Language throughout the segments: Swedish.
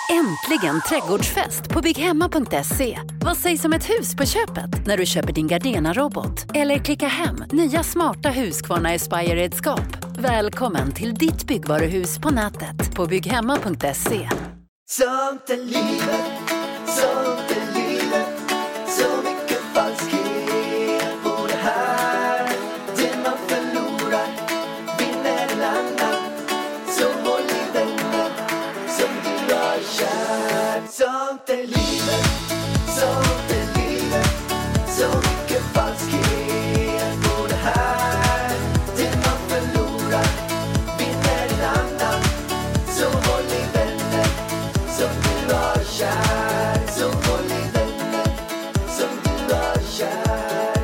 Äntligen trädgårdsfest på bygghemma.se. Vad sägs om ett hus på köpet när du köper din Gardena-robot? Eller klicka hem nya smarta Husqvarna Aspire-redskap. Välkommen till ditt byggvaruhus på nätet på bygghemma.se. Sånt är livet, sånt är livet. Så mycket falskhet på det här. Det man förlorar vinner en annan. Så håll i vänner som du har kär. Sånt är livet, sånt är livet. Så mycket falskhet på det här. Det man förlorar vinner en annan. Så håll i vänner som du har kär. Så håll i vänner som du har kär.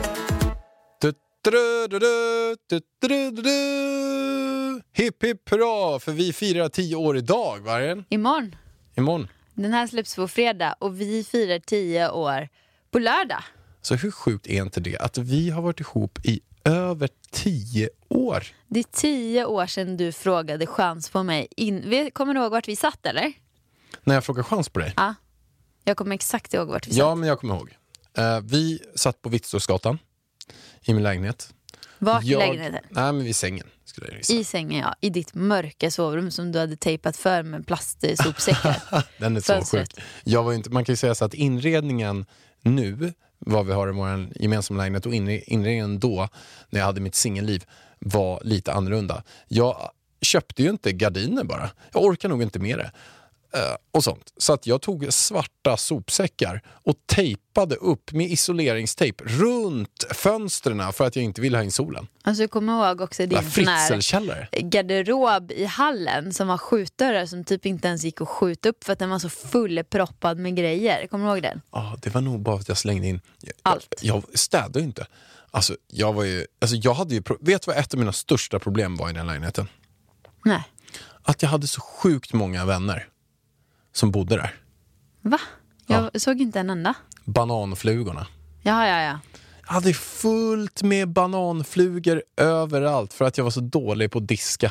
Hipp hipp hurra, för vi firar 10 år idag, vargen. Imorgon. Den här släpps på fredag och vi firar 10 år på lördag. Så hur sjukt är inte det att vi har varit ihop i över 10 år? Det är 10 år sedan du frågade chans på mig. Kommer du ihåg vart vi satt, eller? När jag frågade chans på dig? Ja, jag kommer exakt ihåg vart vi satt. Ja, men jag kommer ihåg. Vi satt på Vittsåsgatan i min lägenhet. Vart i lägenheten? Nej, men vid sängen. Skulle jag gissa. I sängen, ja. I ditt mörka sovrum som du hade tejpat för med plastsopsäckar. Den är så sjuk. Jag var inte, man kan ju säga så att inredningen nu, vad vi har i vår gemensamma lägenhet, och inredningen då, när jag hade mitt singelliv, var lite annorlunda. Jag köpte ju inte gardiner bara. Jag orkar nog inte med det. Och sånt. Så att jag tog svarta sopsäckar och tejpade upp med isoleringstejp runt fönstren för att jag inte ville ha in solen. Alltså jag kommer ihåg också din garderob i hallen som var skjutdörrar som typ inte ens gick att skjuta upp för att den var så fullproppad med grejer. Kommer du ihåg den? Ja, det var nog bara att jag slängde in allt. Jag städade ju inte. Alltså jag hade ju vet du vad ett av mina största problem var i den lägenheten? Nej. Att jag hade så sjukt många vänner som bodde där. Va? Jag såg inte en enda. Bananflugorna. Ja. Jag hade fullt med bananflugor överallt för att jag var så dålig på att diska.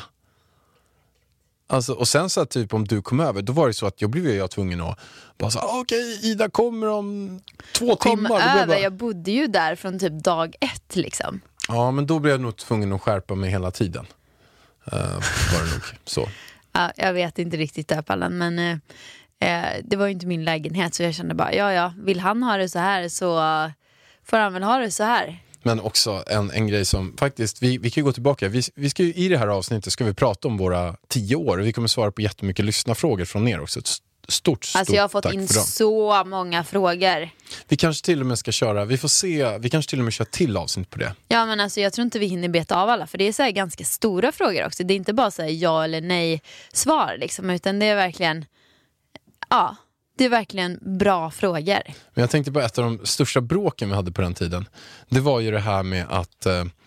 Alltså, och sen så att typ om du kom över, då var det så att jag blev tvungen att bara så okej, Ida kommer om 2 timmar. Jag bodde ju där från typ dag 1 liksom. Ja, men då blev jag nog tvungen att skärpa mig hela tiden. Var det nog så. Ja, jag vet inte riktigt där pallen, men det var ju inte min lägenhet så jag kände bara, vill han ha det så här så får han väl ha det så här. Men också en grej som faktiskt, vi kan ju gå tillbaka. Vi ska ju, i det här avsnittet ska vi prata om våra 10 år och vi kommer svara på jättemycket lyssnarfrågor från er också. Stort alltså jag har fått in så många frågor. Vi kanske till och med ska köra, vi får se, vi kanske till och med kör till avsnitt på det. Ja, men alltså jag tror inte vi hinner beta av alla, för det är så här ganska stora frågor också. Det är inte bara så här ja eller nej svar liksom, utan det är verkligen det är verkligen bra frågor. Men jag tänkte på ett av de största bråken vi hade på den tiden. Det var ju det här med att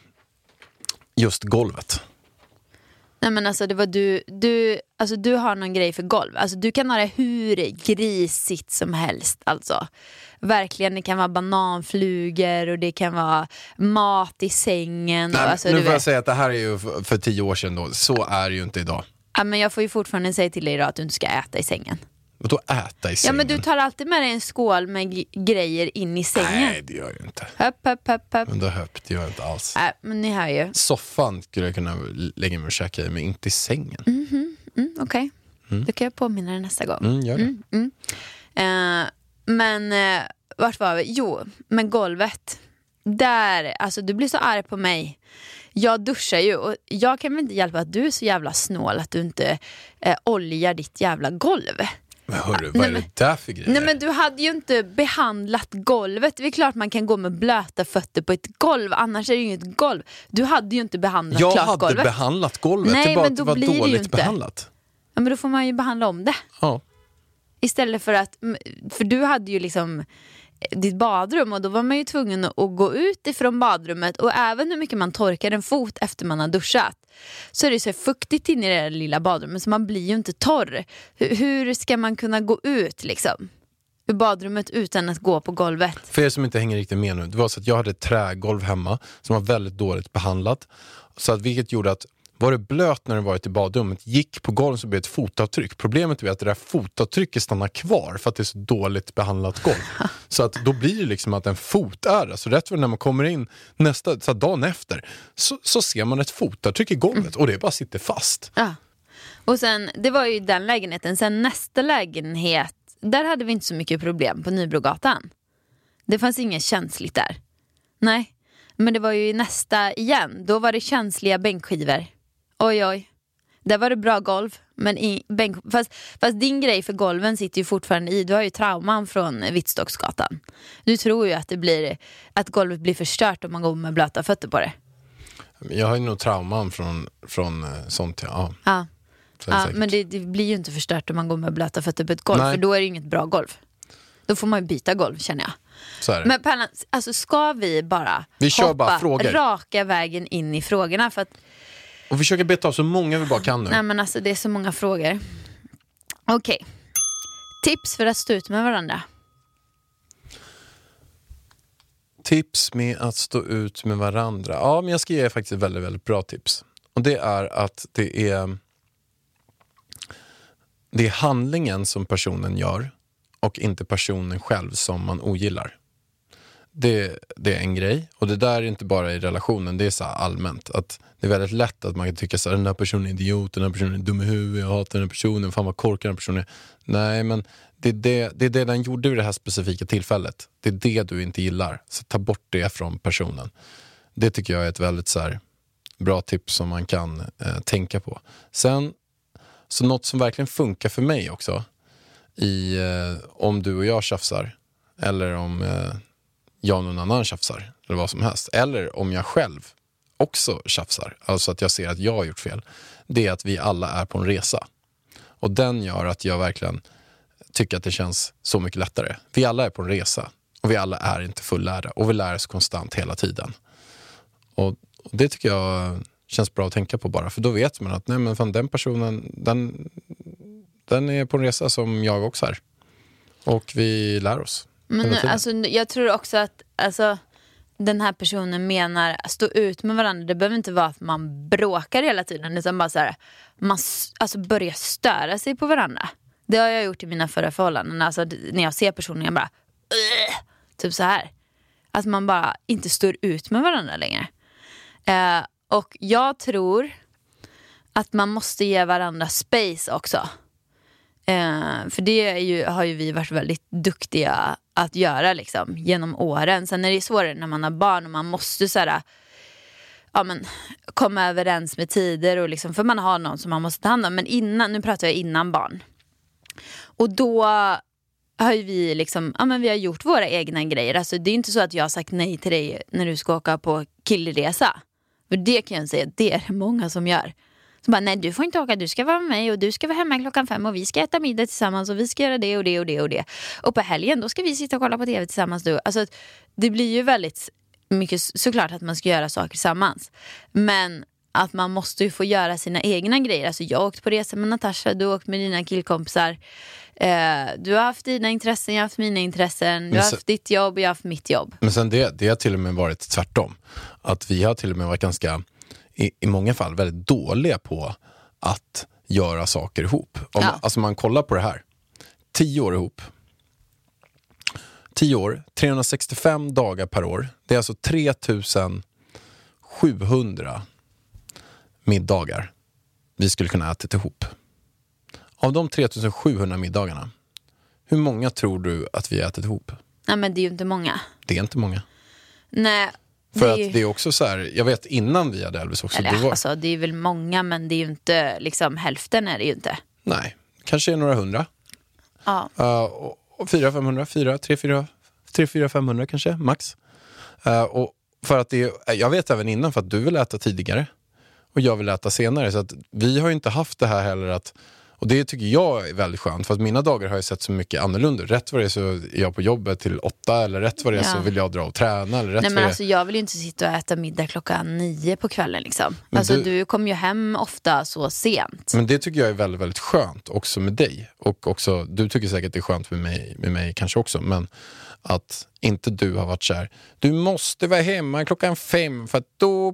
just golvet. Nej, men alltså det var du har någon grej för golv. Alltså du kan ha det hur grisigt som helst. Alltså verkligen, det kan vara bananflugor och det kan vara mat i sängen. Nej, och, alltså, nu får jag säga att det här är ju för 10 år sedan då. Så är det ju inte idag. Ja, men jag får ju fortfarande säga till dig idag att du inte ska äta i sängen. Och då äta i sängen? Ja, men du tar alltid med dig en skål med grejer in i sängen. Nej, det gör jag inte. Höpp. Men det gör jag inte alls. Nej, men ni hör ju. Soffan skulle jag kunna lägga mig och käka i, men inte i sängen. Okej. Då kan jag påminna dig nästa gång. Gör det. Men vart var vi? Jo, men golvet. Där, alltså du blir så arg på mig. Jag duschar ju och jag kan väl inte hjälpa att du är så jävla snål att du inte oljar ditt jävla golv. Men hörru, vad är det där för grejer? Nej, men du hade ju inte behandlat golvet. Det är klart man kan gå med blöta fötter på ett golv, annars är det ju inget golv. Du hade ju inte behandlat klart golvet. Jag hade behandlat golvet. Nej, det bara men då var blir det dåligt ju inte behandlat. Ja, men då får man ju behandla om det. Ja. Istället för att, för du hade ju liksom ditt badrum och då var man ju tvungen att gå ut ifrån badrummet, och även hur mycket man torkar en fot efter man har duschat så är det så fuktigt inne i det lilla badrummet så man blir ju inte torr. Hur ska man kunna gå ut liksom ur badrummet utan att gå på golvet? För er som inte hänger riktigt med nu, det var så att jag hade ett trägolv hemma som var väldigt dåligt behandlat, så att vilket gjorde att Var det blöt när du varit i badrummet, gick på golvet så blev ett fotavtryck. Problemet är att det där fotavtrycket stannar kvar för att det är så dåligt behandlat golv. Så att då blir det liksom att en fot är det. Så rätt för när man kommer in så dagen efter så ser man ett fotavtryck i golvet och det bara sitter fast. Ja. Och sen, det var ju den lägenheten. Sen nästa lägenhet, där hade vi inte så mycket problem på Nybrogatan. Det fanns inget känsligt där. Nej, men det var ju nästa igen. Då var det känsliga bänkskivor. Oj. Där var det bra golv. Men fast din grej för golven sitter ju fortfarande i. Du har ju trauman från Vittstocksgatan. Du tror ju att golvet blir förstört om man går med blöta fötter på det. Jag har ju nog trauman från sånt, ja. Ja, men det blir ju inte förstört om man går med blöta fötter på ett golv. Nej. För då är det inget bra golv. Då får man ju byta golv, känner jag. Så är det. Men Pärlan, alltså ska vi kör hoppa bara frågor. Raka vägen in i frågorna? För att, och försöka beta av så många vi bara kan nu. nej men alltså det är så många frågor. Okej. Tips för att stå ut med varandra. Tips med att stå ut med varandra. Ja, men jag ska ge faktiskt väldigt, väldigt bra tips. Och det är att det är handlingen som personen gör och inte personen själv som man ogillar. Det är en grej. Och det där är inte bara i relationen, det är så här allmänt. Att det är väldigt lätt att man kan tycka så här, den här personen är idiot, den här personen är dum i huvudet, jag hatar den här personen, fan vad korkad den här personen är. Nej, men det är det den gjorde vid det här specifika tillfället. Det är det du inte gillar. Så ta bort det från personen. Det tycker jag är ett väldigt så här bra tips som man kan tänka på. Sen, så något som verkligen funkar för mig också om du och jag tjafsar eller om jag och någon annan tjafsar eller vad som helst, eller om jag själv också tjafsar, alltså att jag ser att jag har gjort fel, det är att vi alla är på en resa. Och den gör att jag verkligen tycker att det känns så mycket lättare. Vi alla är på en resa och vi alla är inte fullärda och vi lär oss konstant hela tiden. Och det tycker jag känns bra att tänka på bara, för då vet man att nej, men fan, den personen den är på en resa som jag också är. Och vi lär oss. Men alltså, jag tror också att den här personen menar stå ut med varandra. Det behöver inte vara att man bråkar hela tiden, utan bara så här, man börjar störa sig på varandra. Det har jag gjort i mina förra förhållanden. Alltså, när jag ser personen, jag bara typ så här. Att man bara inte står ut med varandra längre. Och jag tror att man måste ge varandra space också. För det har ju vi varit väldigt duktiga att göra liksom, genom åren. Sen är det svårare när man har barn och man måste så här, komma överens med tider och liksom, för man har någon som man måste ta hand om. Men nu pratar jag innan barn. Och då har ju vi liksom, vi har gjort våra egna grejer. Alltså det är inte så att jag har sagt nej till dig när du ska åka på killresa. För det kan jag säga, det är det många som gör. Så bara, nej du får inte åka, du ska vara med mig och du ska vara hemma 5:00 och vi ska äta middag tillsammans och vi ska göra det och det och det och det. Och på helgen då ska vi sitta och kolla på tv tillsammans. Alltså det blir ju väldigt mycket såklart att man ska göra saker tillsammans. Men att man måste ju få göra sina egna grejer. Alltså jag har åkt på resa med Natasha, du har åkt med dina killkompisar. Du har haft dina intressen, jag har haft mina intressen. Du har haft ditt jobb, jag har haft mitt jobb. Men sen det har till och med varit tvärtom. Att vi har till och med varit ganska, i många fall, väldigt dåliga på att göra saker ihop. Alltså man kollar på det här. 10 år ihop. 10 år, 365 dagar per år. Det är alltså 3700 middagar vi skulle kunna äta ihop. Av de 3700 middagarna, hur många tror du att vi ätit ihop? Nej, men det är ju inte många. Det är inte många. Nej. För att det är också så här, jag vet innan vi hade Elvis också. Eller, alltså, det är väl många, men det är ju inte, liksom hälften är det ju inte. Nej, kanske är några hundra. Ja. Och 300-500 kanske, max. Och för att jag vet även innan, för att du vill äta tidigare och jag vill äta senare. Så att vi har ju inte haft det här heller att, och det tycker jag är väldigt skönt, för att mina dagar har ju sett så mycket annorlunda. Rätt vad det är så är jag på jobbet till 8, eller rätt vad det är så vill jag dra och träna. Eller rätt. Nej, men alltså jag vill ju inte sitta och äta middag 9:00 på kvällen liksom. Alltså du kommer ju hem ofta så sent. Men det tycker jag är väldigt, väldigt skönt också med dig. Och också, du tycker säkert det är skönt med mig kanske också. Men att inte du har varit så här: du måste vara hemma 5:00 för att då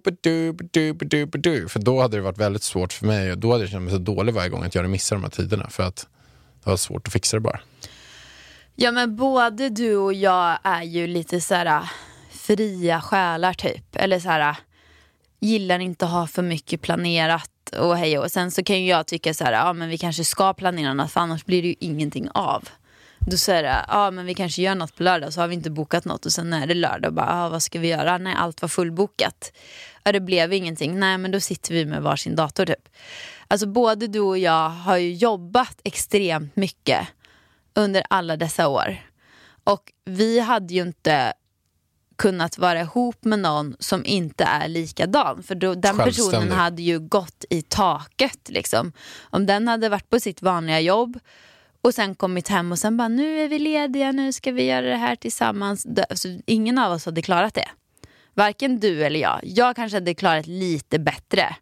för då hade det varit väldigt svårt för mig, och då hade jag känt mig så dålig varje gång att jag missar de här tiderna, för att det var svårt att fixa det bara. Ja, men både du och jag är ju lite så här fria själar typ, eller så här gillar inte att ha för mycket planerat och hej, och sen så kan ju jag tycka så här, ja men vi kanske ska planera något, för annars blir det ju ingenting av. Då säger det, ja men vi kanske gör något på lördag, så har vi inte bokat något, och sen är det lördag och bara, vad ska vi göra? Nej, allt var fullbokat. Ja, det blev ingenting. Nej, men då sitter vi med varsin dator typ. Alltså både du och jag har ju jobbat extremt mycket under alla dessa år. Och vi hade ju inte kunnat vara ihop med någon som inte är likadan, för då, den personen hade ju gått i taket liksom. Om den hade varit på sitt vanliga jobb och sen kommit hem och sen bara, nu är vi lediga, nu ska vi göra det här tillsammans. Alltså, ingen av oss hade klarat det. Varken du eller jag. Jag kanske hade klarat lite bättre.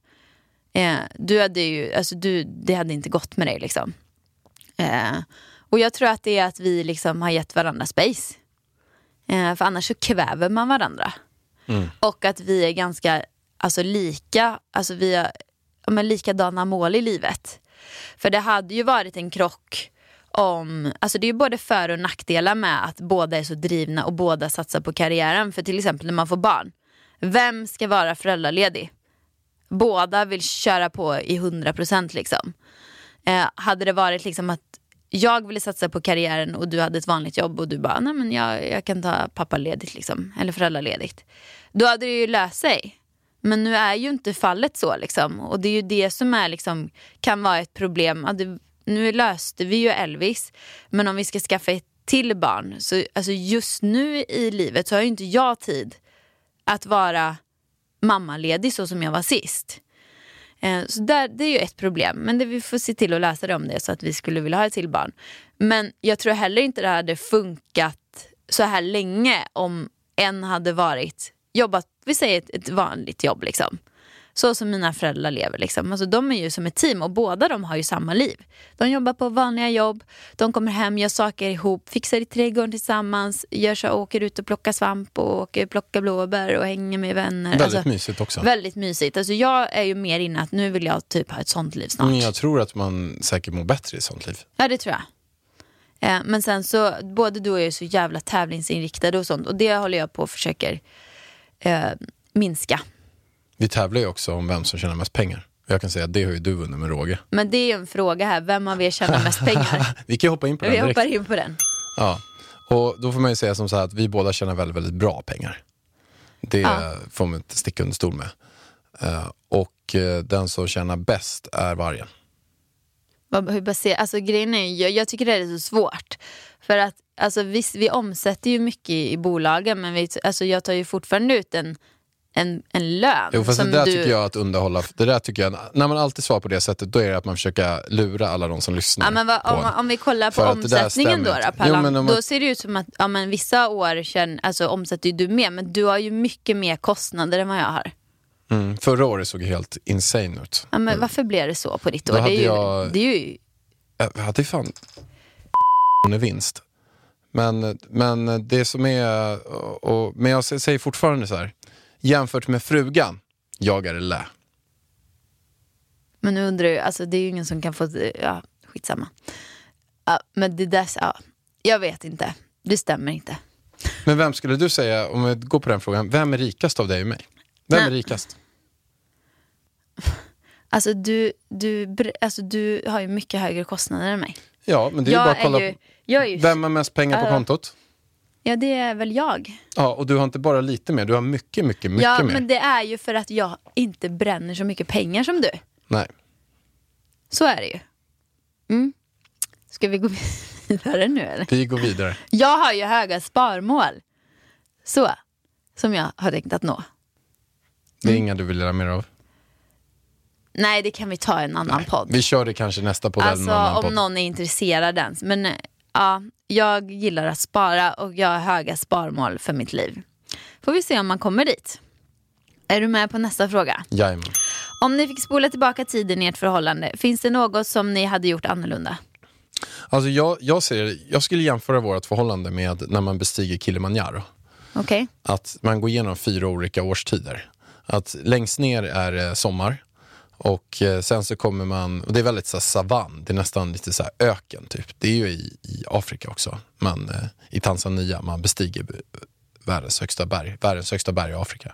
Du hade ju, alltså det hade inte gått med dig liksom. Och jag tror att det är att vi liksom har gett varandra space. För annars så kväver man varandra. Och att vi är ganska lika. Alltså vi har likadana mål i livet. För det hade ju varit en krock om, alltså det är ju både för- och nackdelar med att båda är så drivna och båda satsar på karriären. För till exempel när man får barn, vem ska vara föräldraledig? Båda vill köra på i 100% liksom. Hade det varit liksom att jag ville satsa på karriären och du hade ett vanligt jobb och du bara, nej men jag kan ta pappaledigt liksom, eller föräldraledigt, då hade det ju löst sig. Men nu är ju inte fallet så liksom. Och det är ju det som är liksom, kan vara ett problem. Nu löste vi ju Elvis, men om vi ska skaffa ett till barn, så alltså just nu i livet så har ju inte jag tid att vara mammaledig så som jag var sist. Så det är ju ett problem. Men vi får se till att lösa det om det, så att vi skulle vilja ha ett till barn. Men jag tror heller inte det hade funkat så här länge om en hade jobbat, vi säger ett vanligt jobb liksom. Så som mina föräldrar lever liksom. Alltså de är ju som ett team, och båda de har ju samma liv. De jobbar på vanliga jobb, de kommer hem, gör saker ihop, fixar i trädgården tillsammans, åker ut och plockar svamp och åker plocka blåbär och hänger med vänner. Väldigt mysigt också. Väldigt mysigt. Alltså jag är ju mer inne att nu vill jag typ ha ett sånt liv snart. Jag tror att man säkert mår bättre i sånt liv. Ja, det tror jag. Men sen så, både du och jag är så jävla tävlingsinriktade och sånt, och det håller jag på och försöker minska. Vi tävlar ju också om vem som tjänar mest pengar. Jag kan säga att det har ju du vunnit med råge. Men det är ju en fråga här, vem av er tjänar mest pengar? Vi kan hoppa in på den direkt. Vi hoppar in på den. Ja, och då får man ju säga som så här att vi båda tjänar väldigt, väldigt bra pengar. Det får man inte sticka under stol med. Och den som tjänar bäst är vargen. Hur baserar, alltså grejen är ju, jag tycker det är så svårt. För att alltså, visst, vi omsätter ju mycket i bolagen, men jag tar ju fortfarande ut en lön. Jo, fast som det där tycker jag att underhålla. Det där tycker jag, när man alltid svarar på det sättet, då är det att man försöker lura alla de som lyssnar. Ja, men om vi kollar på omsättningen då då ser det ut som att vissa år omsätter ju du mer, men du har ju mycket mer kostnader än vad jag har. Förra året såg helt insane ut. Ja, men varför blev det så på ditt år? Det är ju... Jag hade fan vinst. Men det som är... men jag säger fortfarande så här. Jämfört med frugan, jag är lä. Men nu undrar jag, alltså det är ju ingen som kan få... Ja, skitsamma. Men det där... jag vet inte. Det stämmer inte. Men vem skulle du säga, om vi går på den frågan, vem är rikast av dig och mig? Vem är rikast? Alltså du har ju mycket högre kostnader än mig. Ja, men det är ju bara att kolla vem har mest pengar på kontot? Ja, det är väl jag. Ja, och du har inte bara lite mer, du har mycket mer. Ja, men det är ju för att jag inte bränner så mycket pengar som du. Nej. Så är det ju. Ska vi gå vidare nu eller? Vi går vidare. Jag har ju höga sparmål. Så, som jag har tänkt att nå. Det är inga du vill göra mer av? Nej, det kan vi ta en annan podd. Vi kör det kanske nästa podd. Alltså om någon är intresserad ens. Men ja, jag gillar att spara och jag har höga sparmål för mitt liv. Får vi se om man kommer dit. Är du med på nästa fråga? Jajamän. Om ni fick spola tillbaka tiden i ert förhållande, finns det något som ni hade gjort annorlunda? Alltså jag skulle jämföra vårt förhållande med när man bestiger Kilimanjaro. Okej. Att man går igenom 4 olika årstider. Att längst ner är sommar. Och sen så kommer man, och det är väldigt så här, savann, det är nästan lite så här öken typ. Det är ju i Afrika också. I Tanzania man bestiger världens högsta berg i Afrika.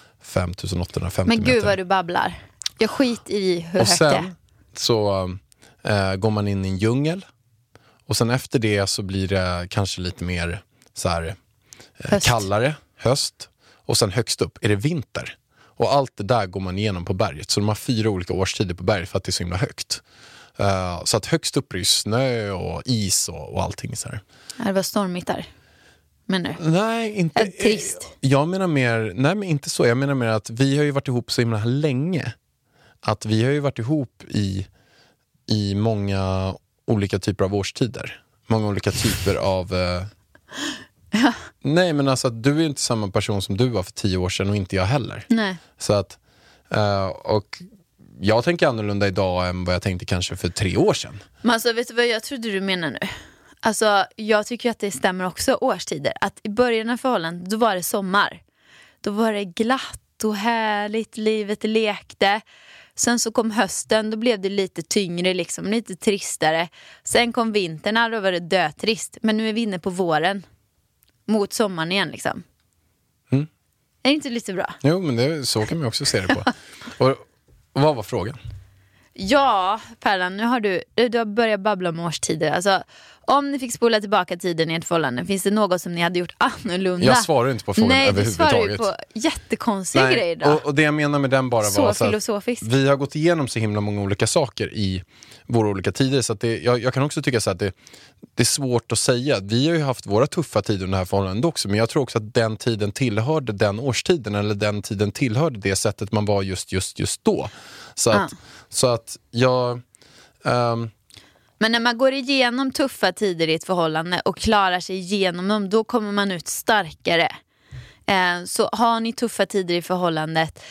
5850 meter. Men gud vad du babblar. Jag skit i hur och högt det är. sen så går man in i en djungel. Och sen efter det så blir det kanske lite mer så här kallare, höst. Och sen högst upp är det vinter. Och allt det där går man igenom på berget. Så de har 4 olika årstider på berget för att det är så himla högt. Så att högst upp är det snö och is och allting så här. Det var stormigt där. Men nu. Nej, inte. Trist. Jag menar mer, nej men inte så. Jag menar mer att vi har ju varit ihop så himla länge. Att vi har ju varit ihop i många olika typer av årstider. Många olika typer av... Ja. Nej, men alltså du är ju inte samma person som du var för 10 år sedan och inte jag heller. Nej. Så att, och jag tänker annorlunda idag än vad jag tänkte kanske för 3 år sedan. Men alltså, vet du vad jag trodde du menar nu? Alltså, jag tycker att det stämmer också årstider. Att i början av förhållandet, då var det sommar. Då var det glatt och härligt, livet lekte. Sen så kom hösten, då blev det lite tyngre, liksom, lite tristare. Sen kom vintern, då var det dötrist. Men nu är vi inne på våren. Mot sommaren igen liksom. Mm. Är det inte lite bra? Jo, men så kan man också se det på. och vad var frågan? Ja, Perlan, nu har du har börjat babbla om årstider. Alltså, om ni fick spola tillbaka tiden i ert förhållande, finns det något som ni hade gjort annorlunda? Jag svarar inte på frågan överhuvudtaget. Nej, du svarar ju på jättekonstiga grejer då. Och det jag menar med den bara så var så filosofiskt. vi har gått igenom så himla många olika saker i våra olika tider. Så att jag kan också tycka så att det är svårt att säga. Vi har ju haft våra tuffa tider under det här förhållandet också. Men jag tror också att den tiden tillhörde den årstiden. Eller den tiden tillhörde det sättet man var just då. Så att jag... Men när man går igenom tuffa tider i ett förhållande och klarar sig igenom dem, då kommer man ut starkare. Så har ni tuffa tider i förhållandet,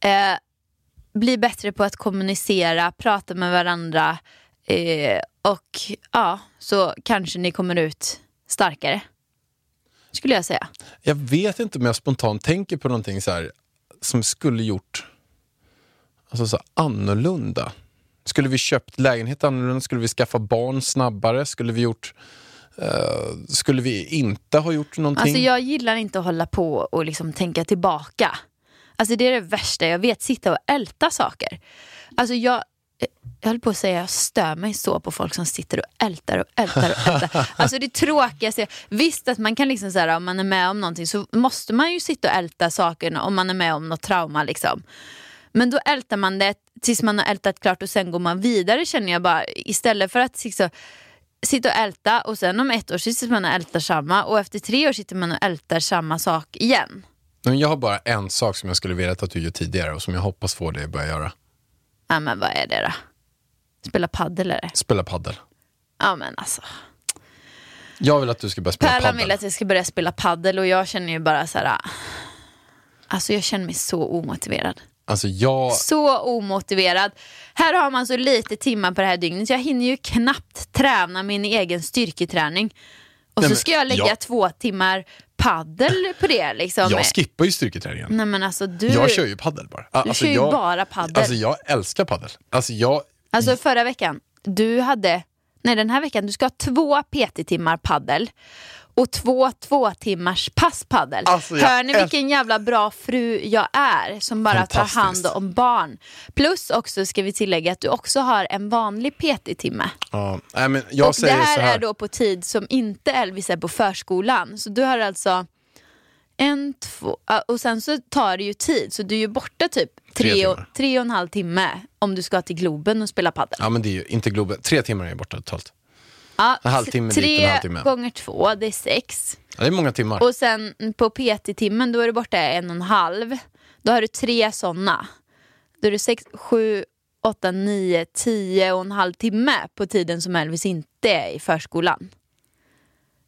bli bättre på att kommunicera, prata med varandra, och ja, så kanske ni kommer ut starkare, skulle jag säga. Jag vet inte om jag spontant tänker på någonting så här som skulle gjort alltså så annorlunda. Skulle vi köpt lägenhet annorlunda? Skulle vi skaffa barn snabbare? Skulle vi inte ha gjort någonting? Alltså jag gillar inte att hålla på och liksom tänka tillbaka. Alltså det är det värsta jag vet, sitta och älta saker. Alltså jag höll på att säga, jag stör mig så på folk som sitter och ältar. Alltså det tråkigaste. Visst att man kan liksom så här, om man är med om någonting så måste man ju sitta och älta sakerna om man är med om något trauma liksom. Men då ältar man det tills man har ältat klart och sen går man vidare, känner jag bara. Istället för att sitta och älta och sen om 1 år sitter man och ältar samma och efter 3 år sitter man och ältar samma sak igen. Men jag har bara en sak som jag skulle vilja att du gör tidigare och som jag hoppas få dig att börja göra. Ja, men vad är det då? Spela paddel eller? Spela paddel. Ja, men alltså. Jag vill att du ska börja spela paddel. Pärlan vill att jag ska börja spela paddel och jag känner ju bara så här. Alltså jag känner mig så omotiverad. Alltså så omotiverad. Här har man så lite timmar på det här dygnet. Jag hinner ju knappt träna min egen styrketräning. Och så ska jag lägga 2 timmar paddel på det liksom. Jag skippar ju styrketräningen. Nej, men alltså jag kör ju paddel bara. Du kör ju bara paddel. Alltså jag älskar paddel. Alltså förra veckan den här veckan du ska ha 2 PT-timmar paddel och 2 timmars pass paddel. Alltså, hör ni vilken jävla bra fru jag är som bara tar hand om barn. Plus också ska vi tillägga att du också har en vanlig PT-timme. Ja, men jag och säger det här så här är då på tid som inte Elvis är på förskolan. Så du har alltså 1, 2 och sen så tar det ju tid. Så du är ju borta typ 3,5 timme om du ska till Globen och spela paddel. Ja, men det är ju inte Globen. 3 timmar är borta totalt. Ja, en halvtimme dit, en halvtimme. 3 gånger 2, det är 6. Ja, det är många timmar. Och sen på PT-timmen då är du borta 1,5. Då har du 3 sådana. Då är det 6, 7, 8, 9, 10 och en halv timme på tiden som Elvis inte är i förskolan.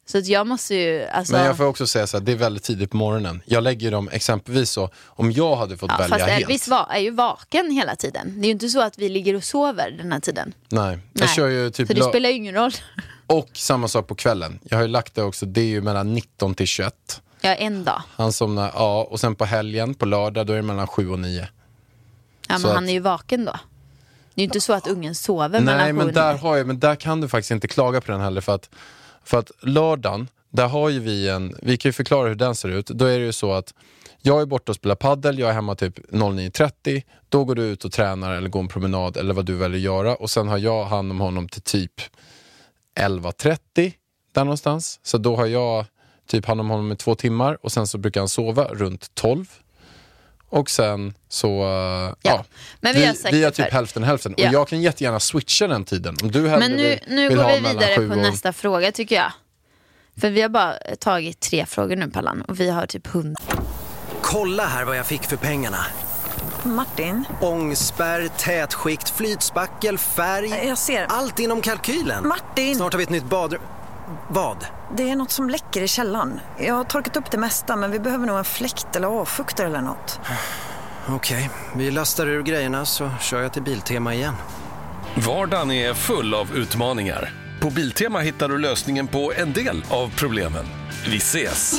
Så att jag måste ju... Alltså... Men jag får också säga så här, det är väldigt tidigt på morgonen. Jag lägger dem exempelvis så, om jag hade fått välja fast helt. Elvis är ju vaken hela tiden. Det är ju inte så att vi ligger och sover den här tiden. Nej, jag kör ju typ... Så det spelar ju ingen roll. Och samma sak på kvällen. Jag har ju lagt det också, det är ju mellan 19 till 21. Ja, en dag. Han somnar, ja, och sen på helgen, på lördag, då är det mellan 7 och 9. Ja, men han är ju vaken då. Det är ju inte så att ungen sover mellan 7 och 9. Men där kan du faktiskt inte klaga på den heller. För att lördagen, där har ju vi kan ju förklara hur den ser ut. Då är det ju så att jag är borta och spelar paddel, jag är hemma typ 09.30. Då går du ut och tränar eller går en promenad eller vad du väljer göra. Och sen har jag hand om honom till typ 11.30 där någonstans. Så då har jag typ hand om honom i 2 timmar. Och sen så brukar han sova runt 12. Och sen så, men vi har typ hälften. Ja. Och jag kan jättegärna switcha den tiden. Om du hellre men nu vill går ha vi vidare på och... nästa fråga tycker jag. För vi har bara tagit 3 frågor nu, Pallan. Och vi har typ 100. Kolla här vad jag fick för pengarna. Martin? Ångspärr, tätskikt, flytspackel, färg. Jag ser. Allt inom kalkylen. Martin! Snart har vi ett nytt badrum. Vad? Det är något som läcker i källaren. Jag har torkat upp det mesta, men vi behöver nog en fläkt eller avfuktare eller något. Okej, vi lastar ur grejerna så kör jag till Biltema igen. Vardagen är full av utmaningar. På Biltema hittar du lösningen på en del av problemen. Vi ses!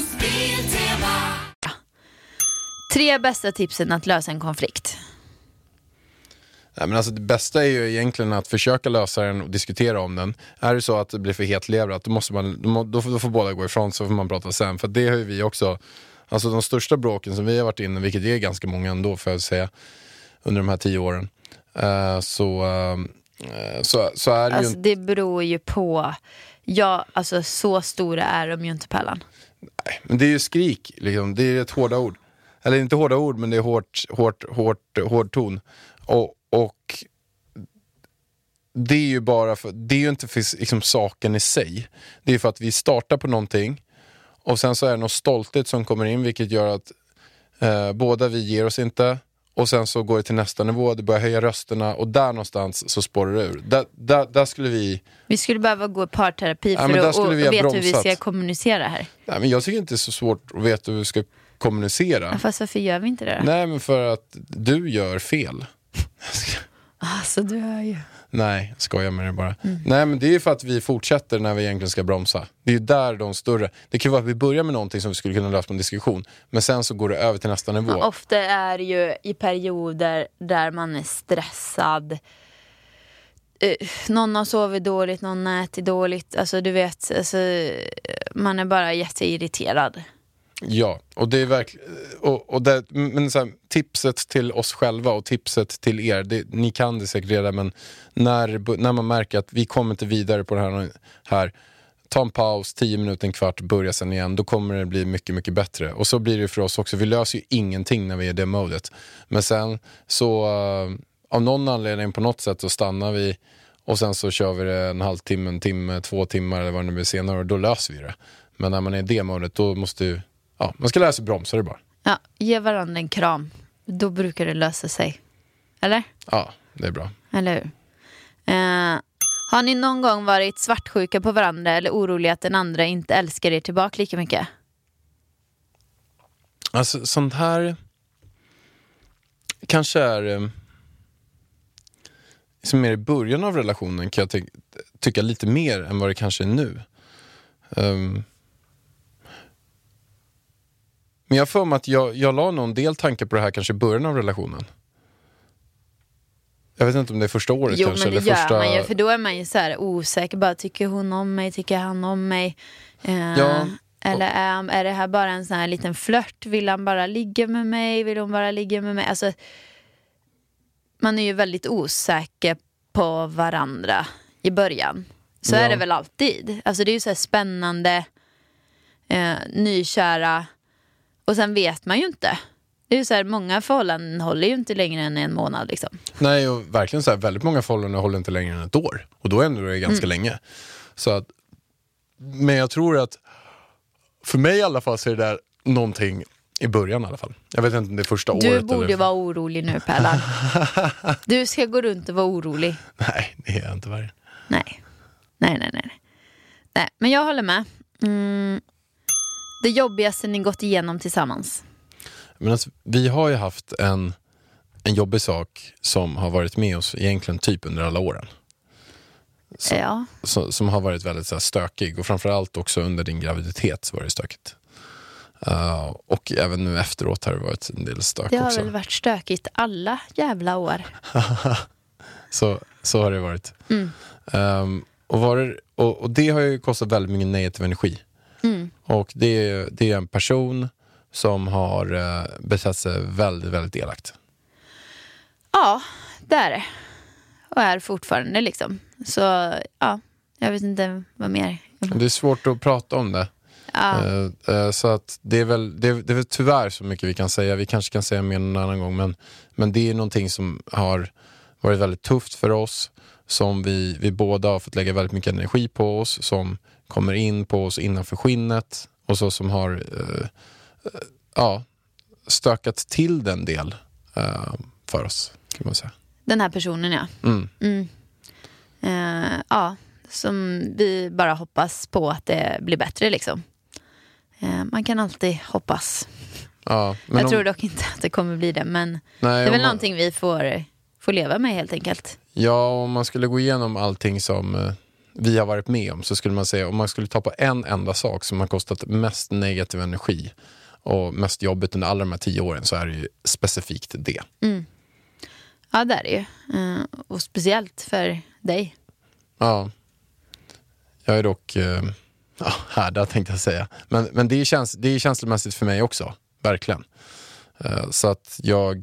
3 bästa tipsen att lösa en konflikt. Nej, men alltså det bästa är ju egentligen att försöka lösa den och diskutera om den. Är det så att det blir för hetleverat, då måste då får båda gå ifrån, så får man prata sen. För det har ju vi också, alltså de största bråken som vi har varit inne, vilket är ganska många ändå för att säga, under de här 10 åren. Så är det alltså, ju... det beror ju på, alltså så stora är de ju inte, Pallan. Nej, men det är ju skrik, liksom. Det är ett hårda ord. Eller inte hårda ord, men det är hård ton. Och det är ju bara för, det är ju inte för liksom saken i sig. Det är för att vi startar på någonting och sen så är det någon stolthet som kommer in, vilket gör att båda vi ger oss inte, och sen så går det till nästa nivå, det börjar höja rösterna och där någonstans så spårar det ur. Där skulle vi skulle behöva gå i parterapi för att veta hur vi ska kommunicera här. Nej, men jag tycker inte det är så svårt att veta hur vi ska kommunicera. Ja, fast varför gör vi inte det då? Nej, men för att du gör fel. Alltså du hör ju. Nej, skojar med det bara. Nej, men det är ju för att vi fortsätter när vi egentligen ska bromsa. Det är ju där de större. Det kan vara att vi börjar med någonting som vi skulle kunna lösa på en diskussion, men sen så går det över till nästa nivå. Ja, ofta är det ju i perioder där man är stressad. Någon har sovit dåligt, någon har ätit dåligt. Alltså du vet, alltså, man är bara jätteirriterad. Ja, och det är verkligen, men så här, tipset till oss själva och tipset till er, ni kan det säkert redan, men när man märker att vi kommer inte vidare på det här, ta en paus, 10 minuter, en kvart, börja sen igen, då kommer det bli mycket, mycket bättre. Och så blir det för oss också, vi löser ju ingenting när vi är i det modet. Men sen så av någon anledning på något sätt så stannar vi och sen så kör vi det en halvtimme, en timme, 2 timmar eller vad det blir senare, och då löser vi det. Men när man är i det modet, då måste ju man ska lära sig bromsa det bara. Ja, ge varandra en kram. Då brukar det lösa sig. Eller? Ja, det är bra. Eller hur? Har ni någon gång varit svartsjuka på varandra eller oroliga att den andra inte älskar er tillbaka lika mycket? Alltså sånt här kanske är som mer i början av relationen, kan jag tycka lite mer än vad det kanske är nu. Men jag får mig att jag la någon del tanke på det här kanske i början av relationen. Jag vet inte om det är första året kanske. Jo, men det gör man ju, för då är man ju så här osäker. Bara, tycker hon om mig? Tycker han om mig? Eller är det här bara en sån här liten flört? Vill han bara ligga med mig? Vill hon bara ligga med mig? Alltså, man är ju väldigt osäker på varandra i början. Så är det väl alltid. Alltså det är ju så här spännande, nykära. Och sen vet man ju inte. Det är ju så här, många förhållanden håller ju inte längre än en månad liksom. Nej, och verkligen så här, väldigt många förhållanden håller inte längre än ett år. Och då ändå är det ganska länge. Så att, men jag tror att för mig i alla fall så är det där någonting i början i alla fall. Jag vet inte om det är första året. Du borde vara orolig nu, Pärlan. Du ska gå runt och vara orolig. Nej, det är jag inte varje. Nej, men jag håller med. Det jobbigaste ni gått igenom tillsammans? Men alltså, vi har ju haft en jobbig sak som har varit med oss egentligen typ under alla åren. Som har varit väldigt så här, stökig. Och framförallt också under din graviditet så var det stökigt. Och även nu efteråt har det varit en del stök också. Det har väl varit stökigt alla jävla år. så har det varit. Och det har ju kostat väldigt mycket negativ energi. Och det är en person som har betett sig väldigt, väldigt elakt. Ja, det är det. Och är fortfarande liksom. Så ja, jag vet inte vad mer. Det är svårt att prata om det. Så att det är väl tyvärr så mycket vi kan säga. Vi kanske kan säga mer någon annan gång. Men det är någonting som har varit väldigt tufft för oss. Som vi båda har fått lägga väldigt mycket energi på oss. Som kommer in på oss innanför skinnet. Och så som har stökat till den del för oss, kan man säga. Den här personen, ja. Som vi bara hoppas på att det blir bättre liksom. Man kan alltid hoppas. Ja, jag tror dock inte att det kommer bli det, men det är väl någonting vi får leva med helt enkelt. Ja, om man skulle gå igenom allting som vi har varit med om, så skulle man säga, om man skulle ta på en enda sak som har kostat mest negativ energi och mest jobbigt under alla de här 10 åren, så är det ju specifikt det. Ja, det är det ju. Och speciellt för dig. Ja. Jag är dock härdad, tänkte jag säga. Men det är känslomässigt för mig också. Verkligen. Så att jag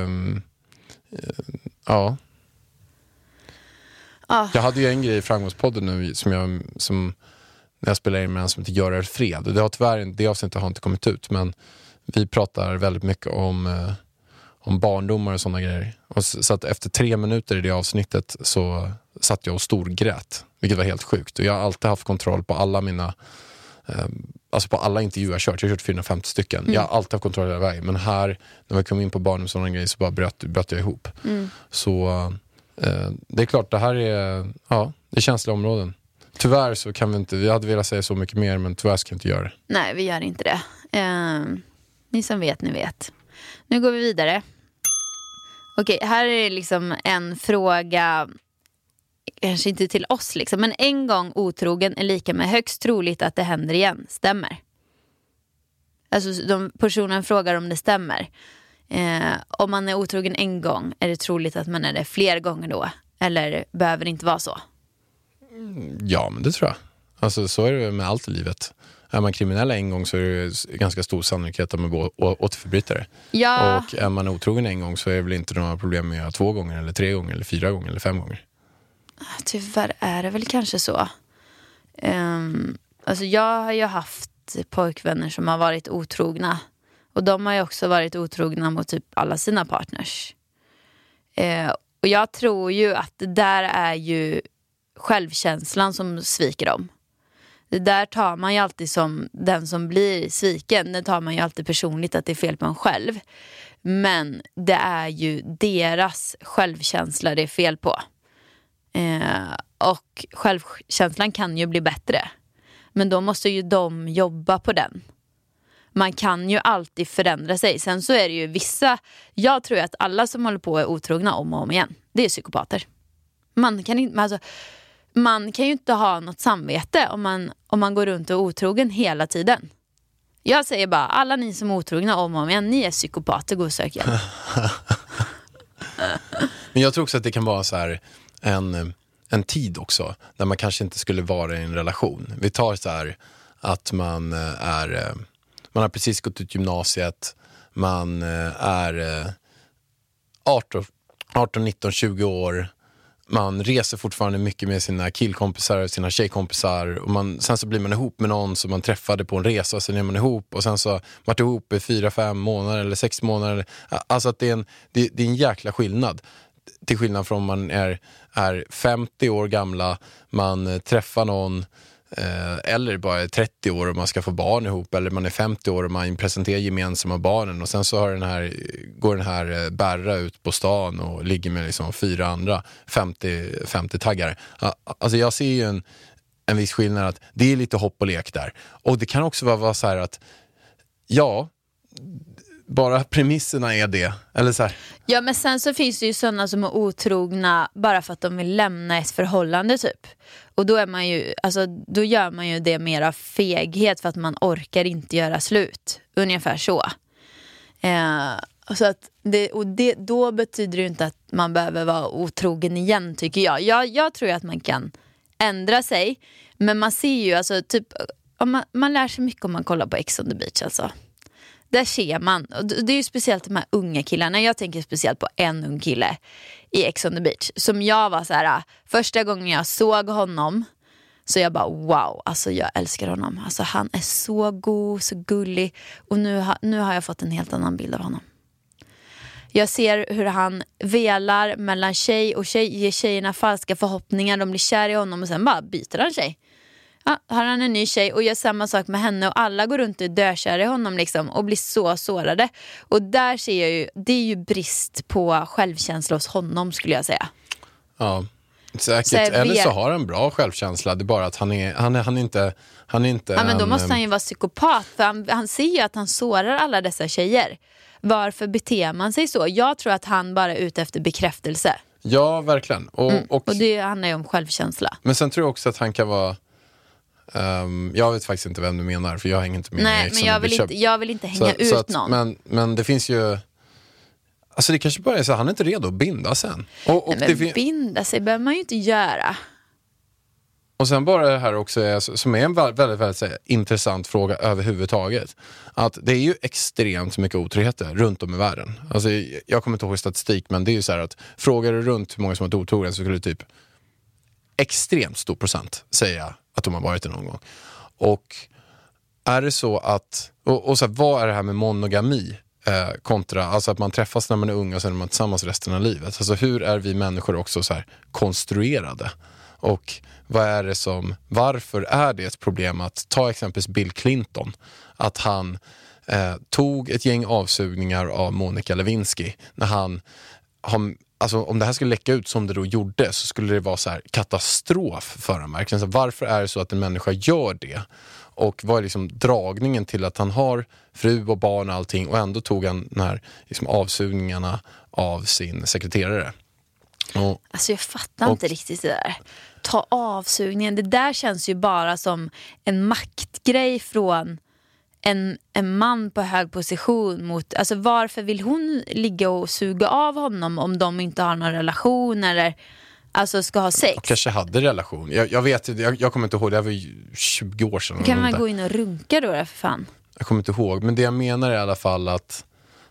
jag hade ju en grej i Framgångspodden nu som när jag spelar in med en som heter Göra fred. Och det har tyvärr, det avsnittet har inte kommit ut, men vi pratar väldigt mycket om barndomar och sådana grejer. Och så att efter 3 minuter i det avsnittet så satt jag och storgrät, vilket var helt sjukt. Och jag har alltid haft kontroll på alla mina på alla intervjuer jag har kört 450 stycken. Jag har alltid haft kontroll hela vägen. Men här, när vi kom in på barn och sådana grejer, så bara bröt jag ihop. Så det är klart, det här är det är känsliga områden. Tyvärr så kan vi inte, vi hade velat säga så mycket mer, men tyvärr ska vi inte göra det. Nej, vi gör inte det. Ni som vet, ni vet. Nu går vi vidare. Okej, här är liksom en fråga, kanske inte till oss liksom, men en gång otrogen är lika med högst troligt att det händer igen. Stämmer? Alltså personen frågar om det stämmer. Om man är otrogen en gång, är det troligt att man är det fler gånger då? Eller behöver det inte vara så? Ja, men det tror jag. Alltså så är det med allt i livet. Är man kriminell en gång så är det ganska stor sannolikhet att man går återförbrytare. Ja. Och är man otrogen en gång så är det väl inte några problem med att göra 2 gånger eller 3 gånger eller 4 gånger eller 5 gånger. Tyvärr är det väl kanske så. Alltså jag har ju haft pojkvänner som har varit otrogna. Och de har ju också varit otrogna mot typ alla sina partners. Och jag tror ju att det där är ju självkänslan som sviker dem. Det där tar man ju alltid som den som blir sviken. Det tar man ju alltid personligt att det är fel på en själv. Men det är ju deras självkänsla det är fel på. Och självkänslan kan ju bli bättre. Men då måste ju de jobba på den. Man kan ju alltid förändra sig. Sen så är det ju vissa, jag tror att alla som håller på är otrogna om och om igen. Det är psykopater. Man kan ju inte ha något samvete om man går runt och är otrogen hela tiden. Jag säger bara, alla ni som är otrogna om och om igen, ni är psykopater, gå och sök hjälp. Men jag tror också att det kan vara så här en tid också där man kanske inte skulle vara i en relation. Vi tar så här att man har precis gått ut gymnasiet, man är 18, 19, 20 år, man reser fortfarande mycket med sina killkompisar och sina tjejkompisar, och sen så blir man ihop med någon som man träffade på en resa, och sen är man ihop och sen så varit ihop i 4-5 månader eller 6 månader. Alltså att det är en jäkla skillnad. Till skillnad från man är 50 år gamla, man träffar någon eller bara är 30 år och man ska få barn ihop, eller man är 50 år och man presenterar gemensamma barnen, och sen så går den här Berra ut på stan och ligger med liksom 4 andra 50 taggar. Alltså jag ser ju en viss skillnad, att det är lite hopp och lek där. Och det kan också vara så här att bara premisserna är det. Eller så här. Ja, men sen så finns det ju sådana som är otrogna bara för att de vill lämna ett förhållande typ. Och då är man ju, alltså, då gör man ju det mer av feghet för att man orkar inte göra slut. Ungefär så. Så att då betyder det ju inte att man behöver vara otrogen igen, tycker jag. Jag tror ju att man kan ändra sig. Men man ser ju, alltså typ, man lär sig mycket om man kollar på Ex on the Beach alltså. Där ser man, och det är ju speciellt de här unga killarna. Jag tänker speciellt på en ung kille i Ex on the Beach som jag var så här, första gången jag såg honom så jag bara wow, alltså jag älskar honom. Alltså han är så god, så gullig. Och nu har jag fått en helt annan bild av honom. Jag ser hur han velar mellan tjej och tjej, ger tjejerna falska förhoppningar. De blir kär i honom och sen bara byter han tjej. Ja, har han en ny tjej och gör samma sak med henne och alla går runt och dökär i honom liksom och blir så sårade. Och där ser jag ju, det är ju brist på självkänsla hos honom, skulle jag säga. Ja, säkert. Eller så har han bra självkänsla, det är bara att han är inte. Ja, men då måste han ju vara psykopat, för han ser ju att han sårar alla dessa tjejer. Varför beter man sig så? Jag tror att han bara är ute efter bekräftelse. Ja, verkligen. Och det handlar ju om självkänsla. Men sen tror jag också att han kan vara... jag vet faktiskt inte vem du menar, för jag hänger inte med. Nej, men jag vill inte hänga ut någon. Men det finns ju... Alltså det kanske bara är så att han är inte redo att binda sen. Binda sig behöver man ju inte göra. Och sen bara det här också är, som är en väldigt, väldigt intressant fråga överhuvudtaget. Att det är ju extremt mycket otroheter runt om i världen. Alltså jag kommer inte ihåg statistik, men det är ju så här att frågar du runt hur många som har varit otrogna så skulle typ extremt stor procent säga att de har varit det någon gång. Och är det så att, och så här, vad är det här med monogami kontra, alltså att man träffas när man är ung och sen är man tillsammans resten av livet. Alltså hur är vi människor också så här konstruerade? Och vad är det varför är det ett problem att ta exempelvis Bill Clinton, att han tog ett gäng avsugningar av Monica Lewinsky när han alltså om det här skulle läcka ut som det då gjorde så skulle det vara så här katastrof för honom. Verkligen. Så varför är det så att en människa gör det? Och vad är liksom dragningen till att han har fru och barn och allting och ändå tog han den här liksom avsugningarna av sin sekreterare? Alltså jag fattar inte riktigt det där. Ta avsugningen, det där känns ju bara som en maktgrej från en man på hög position mot, alltså varför vill hon ligga och suga av honom om de inte har någon relation eller alltså ska ha sex? Jag kanske hade relation. Jag vet, jag kommer inte ihåg, det var ju 20 år sedan. Kan man gå in och runka då för fan? Jag kommer inte ihåg, men det jag menar är i alla fall att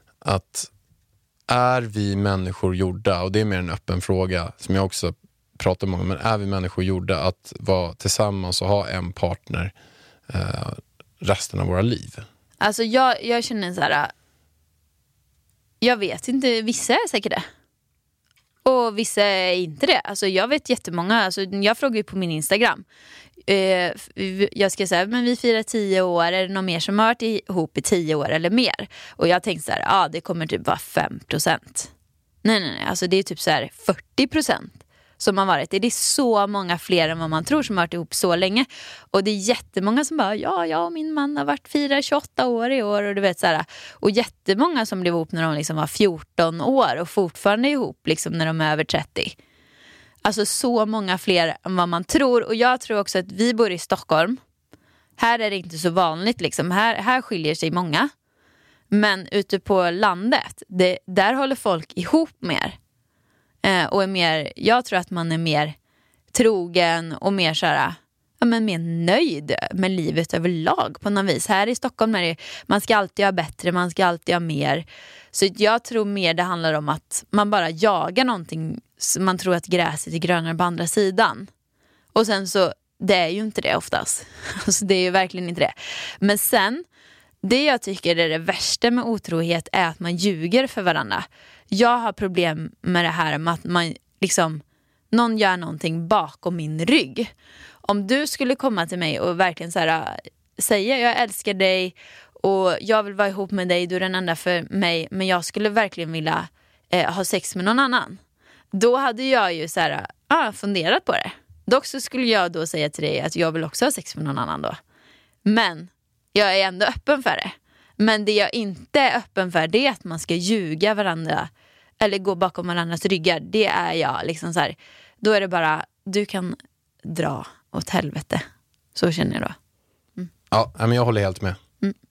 är vi människor gjorda, och det är mer en öppen fråga som jag också pratar om, men är vi människor gjorda att vara tillsammans och ha en partner resten av våra liv? Alltså jag känner så här, jag vet inte, vissa är säkert det. Och vissa är inte det. Alltså jag vet jättemånga, alltså jag frågar ju på min Instagram. Jag ska säga, men vi firar 10 år, är det någon mer som har varit ihop i 10 år eller mer? Och jag tänkte så här, det kommer typ vara 5%. Nej, alltså det är typ så här 40% som har varit. Det är så många fler än vad man tror som har varit ihop så länge. Och det är jättemånga som bara, jag och min man har varit 28 år i år. Och du vet så här. Och jättemånga som blev ihop när de liksom var 14 år och fortfarande ihop liksom när de är över 30. Alltså så många fler än vad man tror. Och jag tror också att vi bor i Stockholm. Här är det inte så vanligt liksom. Här skiljer sig många. Men ute på landet, där håller folk ihop mer. Och är mer, jag tror att man är mer trogen och mer så här, men mer nöjd med livet överlag på något vis. Här i Stockholm är det, man ska alltid ha bättre, man ska alltid ha mer. Så jag tror mer det handlar om att man bara jagar någonting. Man tror att gräset är grönare på andra sidan. Och sen så, det är ju inte det oftast. Alltså det är ju verkligen inte det. Men sen, det jag tycker är det värsta med otrohet är att man ljuger för varandra. Jag har problem med det här med att man liksom, någon gör någonting bakom min rygg. Om du skulle komma till mig och verkligen så här, säga jag älskar dig och jag vill vara ihop med dig, du är den enda för mig, men jag skulle verkligen vilja ha sex med någon annan. Då hade jag ju så här, funderat på det. Dock så skulle jag då säga till dig att jag vill också ha sex med någon annan då. Men jag är ändå öppen för det. Men det jag inte är öppen för, det är att man ska ljuga varandra eller gå bakom varandras ryggar. Det är jag liksom så här. Då är det bara, du kan dra åt helvete. Så känner jag då. Ja, men jag håller helt med.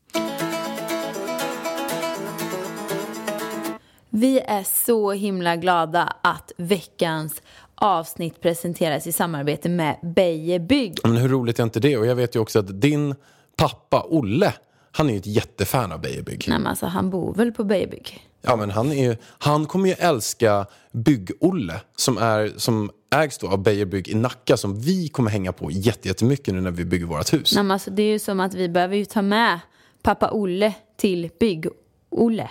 Vi är så himla glada att veckans avsnitt presenteras i samarbete med Beijer Bygg. Men hur roligt är inte det? Och jag vet ju också att din pappa Olle, han är ju ett jättefan av Beijer Bygg. Nej, men alltså, han bor väl på Beijer Bygg? Ja, men han kommer ju älska Bygg-Olle som ägs då av Beijer Bygg i Nacka, som vi kommer hänga på jättemycket nu när vi bygger vårt hus. Nej, men alltså, det är ju som att vi behöver ju ta med pappa Olle till Bygg-Olle.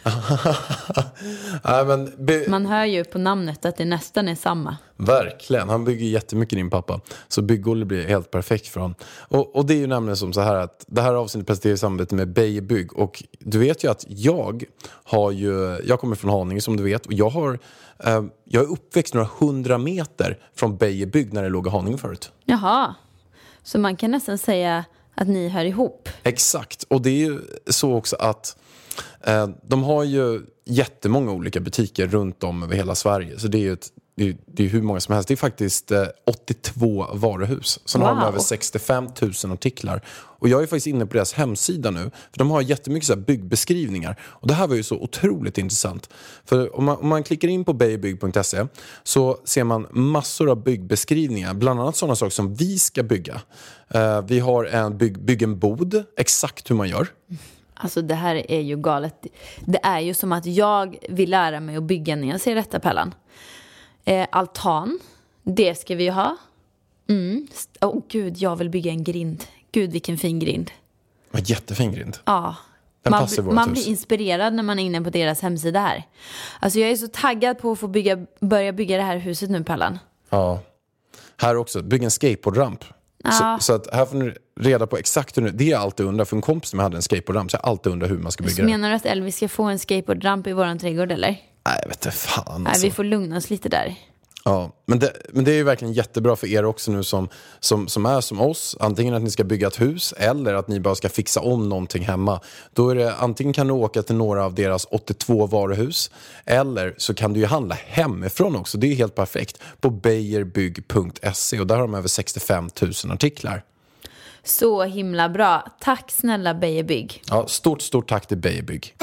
Nej, men man hör ju på namnet att det nästan är samma. Verkligen, han bygger jättemycket din pappa. Så Bygg-Olle blir helt perfekt för honom. Och det är ju nämligen som så här att det här avsnittet presenteras i samarbete med Beijer Bygg. Och du vet ju att jag kommer från Haninge som du vet. Och jag är uppväxt några 100 meter från Beijer Bygg när det låg i Haninge förut. Jaha, så man kan nästan säga att ni hör ihop. Exakt, och det är ju så också att de har ju jättemånga olika butiker runt om över hela Sverige. Så det är ju det är hur många som helst. Det är faktiskt 82 varuhus. Så de har över 65 000 artiklar. Och jag är faktiskt inne på deras hemsida nu. För de har jättemycket så här byggbeskrivningar. Och det här var ju så otroligt intressant. För om man klickar in på beijerbygg.se så ser man massor av byggbeskrivningar. Bland annat sådana saker som vi ska bygga. Vi har en bygg en bod. Exakt hur man gör. Alltså det här är ju galet. Det är ju som att jag vill lära mig att bygga när jag ser detta, Pellan. Altan, det ska vi ju ha. Gud, jag vill bygga en grind. Gud, vilken fin grind. En jättefin grind. Ja. Man blir inspirerad när man är inne på deras hemsida här. Alltså jag är så taggad på att få börja bygga det här huset nu, Pellan. Ja. Här också, bygga en skateboardramp. Ja. Så att här får ni reda på exakt hur det är alltid undrar. För en kompis som hade en skateboardramp så jag alltid undrar hur man ska bygga det. Menar du att Elvis ska få en skateboardramp i våran trädgård, eller? Nej, jag vet inte fan alltså. Nej, vi får lugna oss lite där. Ja, men det är ju verkligen jättebra för er också nu som är som oss. Antingen att ni ska bygga ett hus eller att ni bara ska fixa om någonting hemma. Då är det antingen kan du åka till några av deras 82 varuhus eller så kan du ju handla hemifrån också. Det är helt perfekt på beijerbygg.se och där har de över 65 000 artiklar. Så himla bra. Tack snälla Beijer Bygg. Ja, stort tack till Beijer Bygg.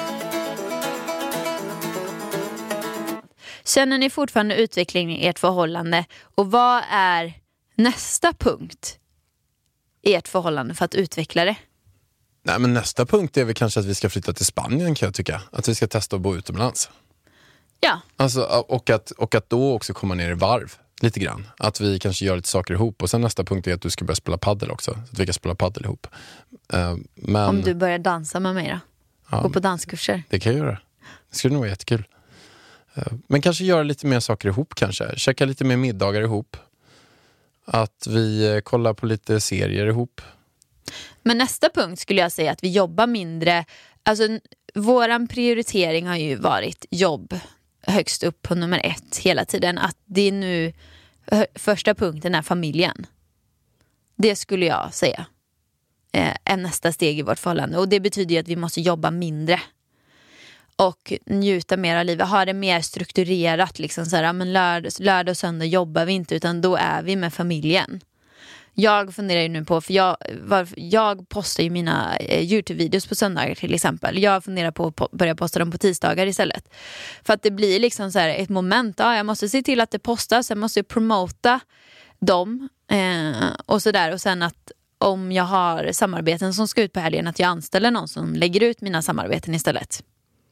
Känner ni fortfarande utveckling i ert förhållande? Och vad är nästa punkt i ert förhållande för att utveckla det? Nej, men nästa punkt är väl kanske att vi ska flytta till Spanien, kan jag tycka. Att vi ska testa att bo utomlands. Ja. Alltså, och att då också komma ner i varv lite grann. Att vi kanske gör lite saker ihop. Och sen nästa punkt är att du ska börja spela paddel också. Så att vi kan spela paddel ihop. Men, om du börjar dansa med mig då? Ja, gå på danskurser. Det kan jag göra. Det skulle nog vara jättekul. Men kanske göra lite mer saker ihop kanske. Käka lite mer middagar ihop. Att vi kollar på lite serier ihop. Men nästa punkt skulle jag säga att vi jobbar mindre. Alltså våran prioritering har ju varit jobb högst upp på nummer 1 hela tiden. Att det är nu första punkten är familjen. Det skulle jag säga är nästa steg i vårt förhållande. Och det betyder ju att vi måste jobba mindre. Och njuta mer av livet. Ha det mer strukturerat. Liksom så här, men lördag och söndag jobbar vi inte. Utan då är vi med familjen. Jag funderar ju nu på. För jag postar ju mina YouTube-videos på söndagar till exempel. Jag funderar på att börja posta dem på tisdagar istället. För att det blir liksom så här ett moment. Ja, jag måste se till att det postas. Jag måste promota dem. Och sådär. Och sen att om jag har samarbeten som ska ut på helgen. Att jag anställer någon som lägger ut mina samarbeten istället.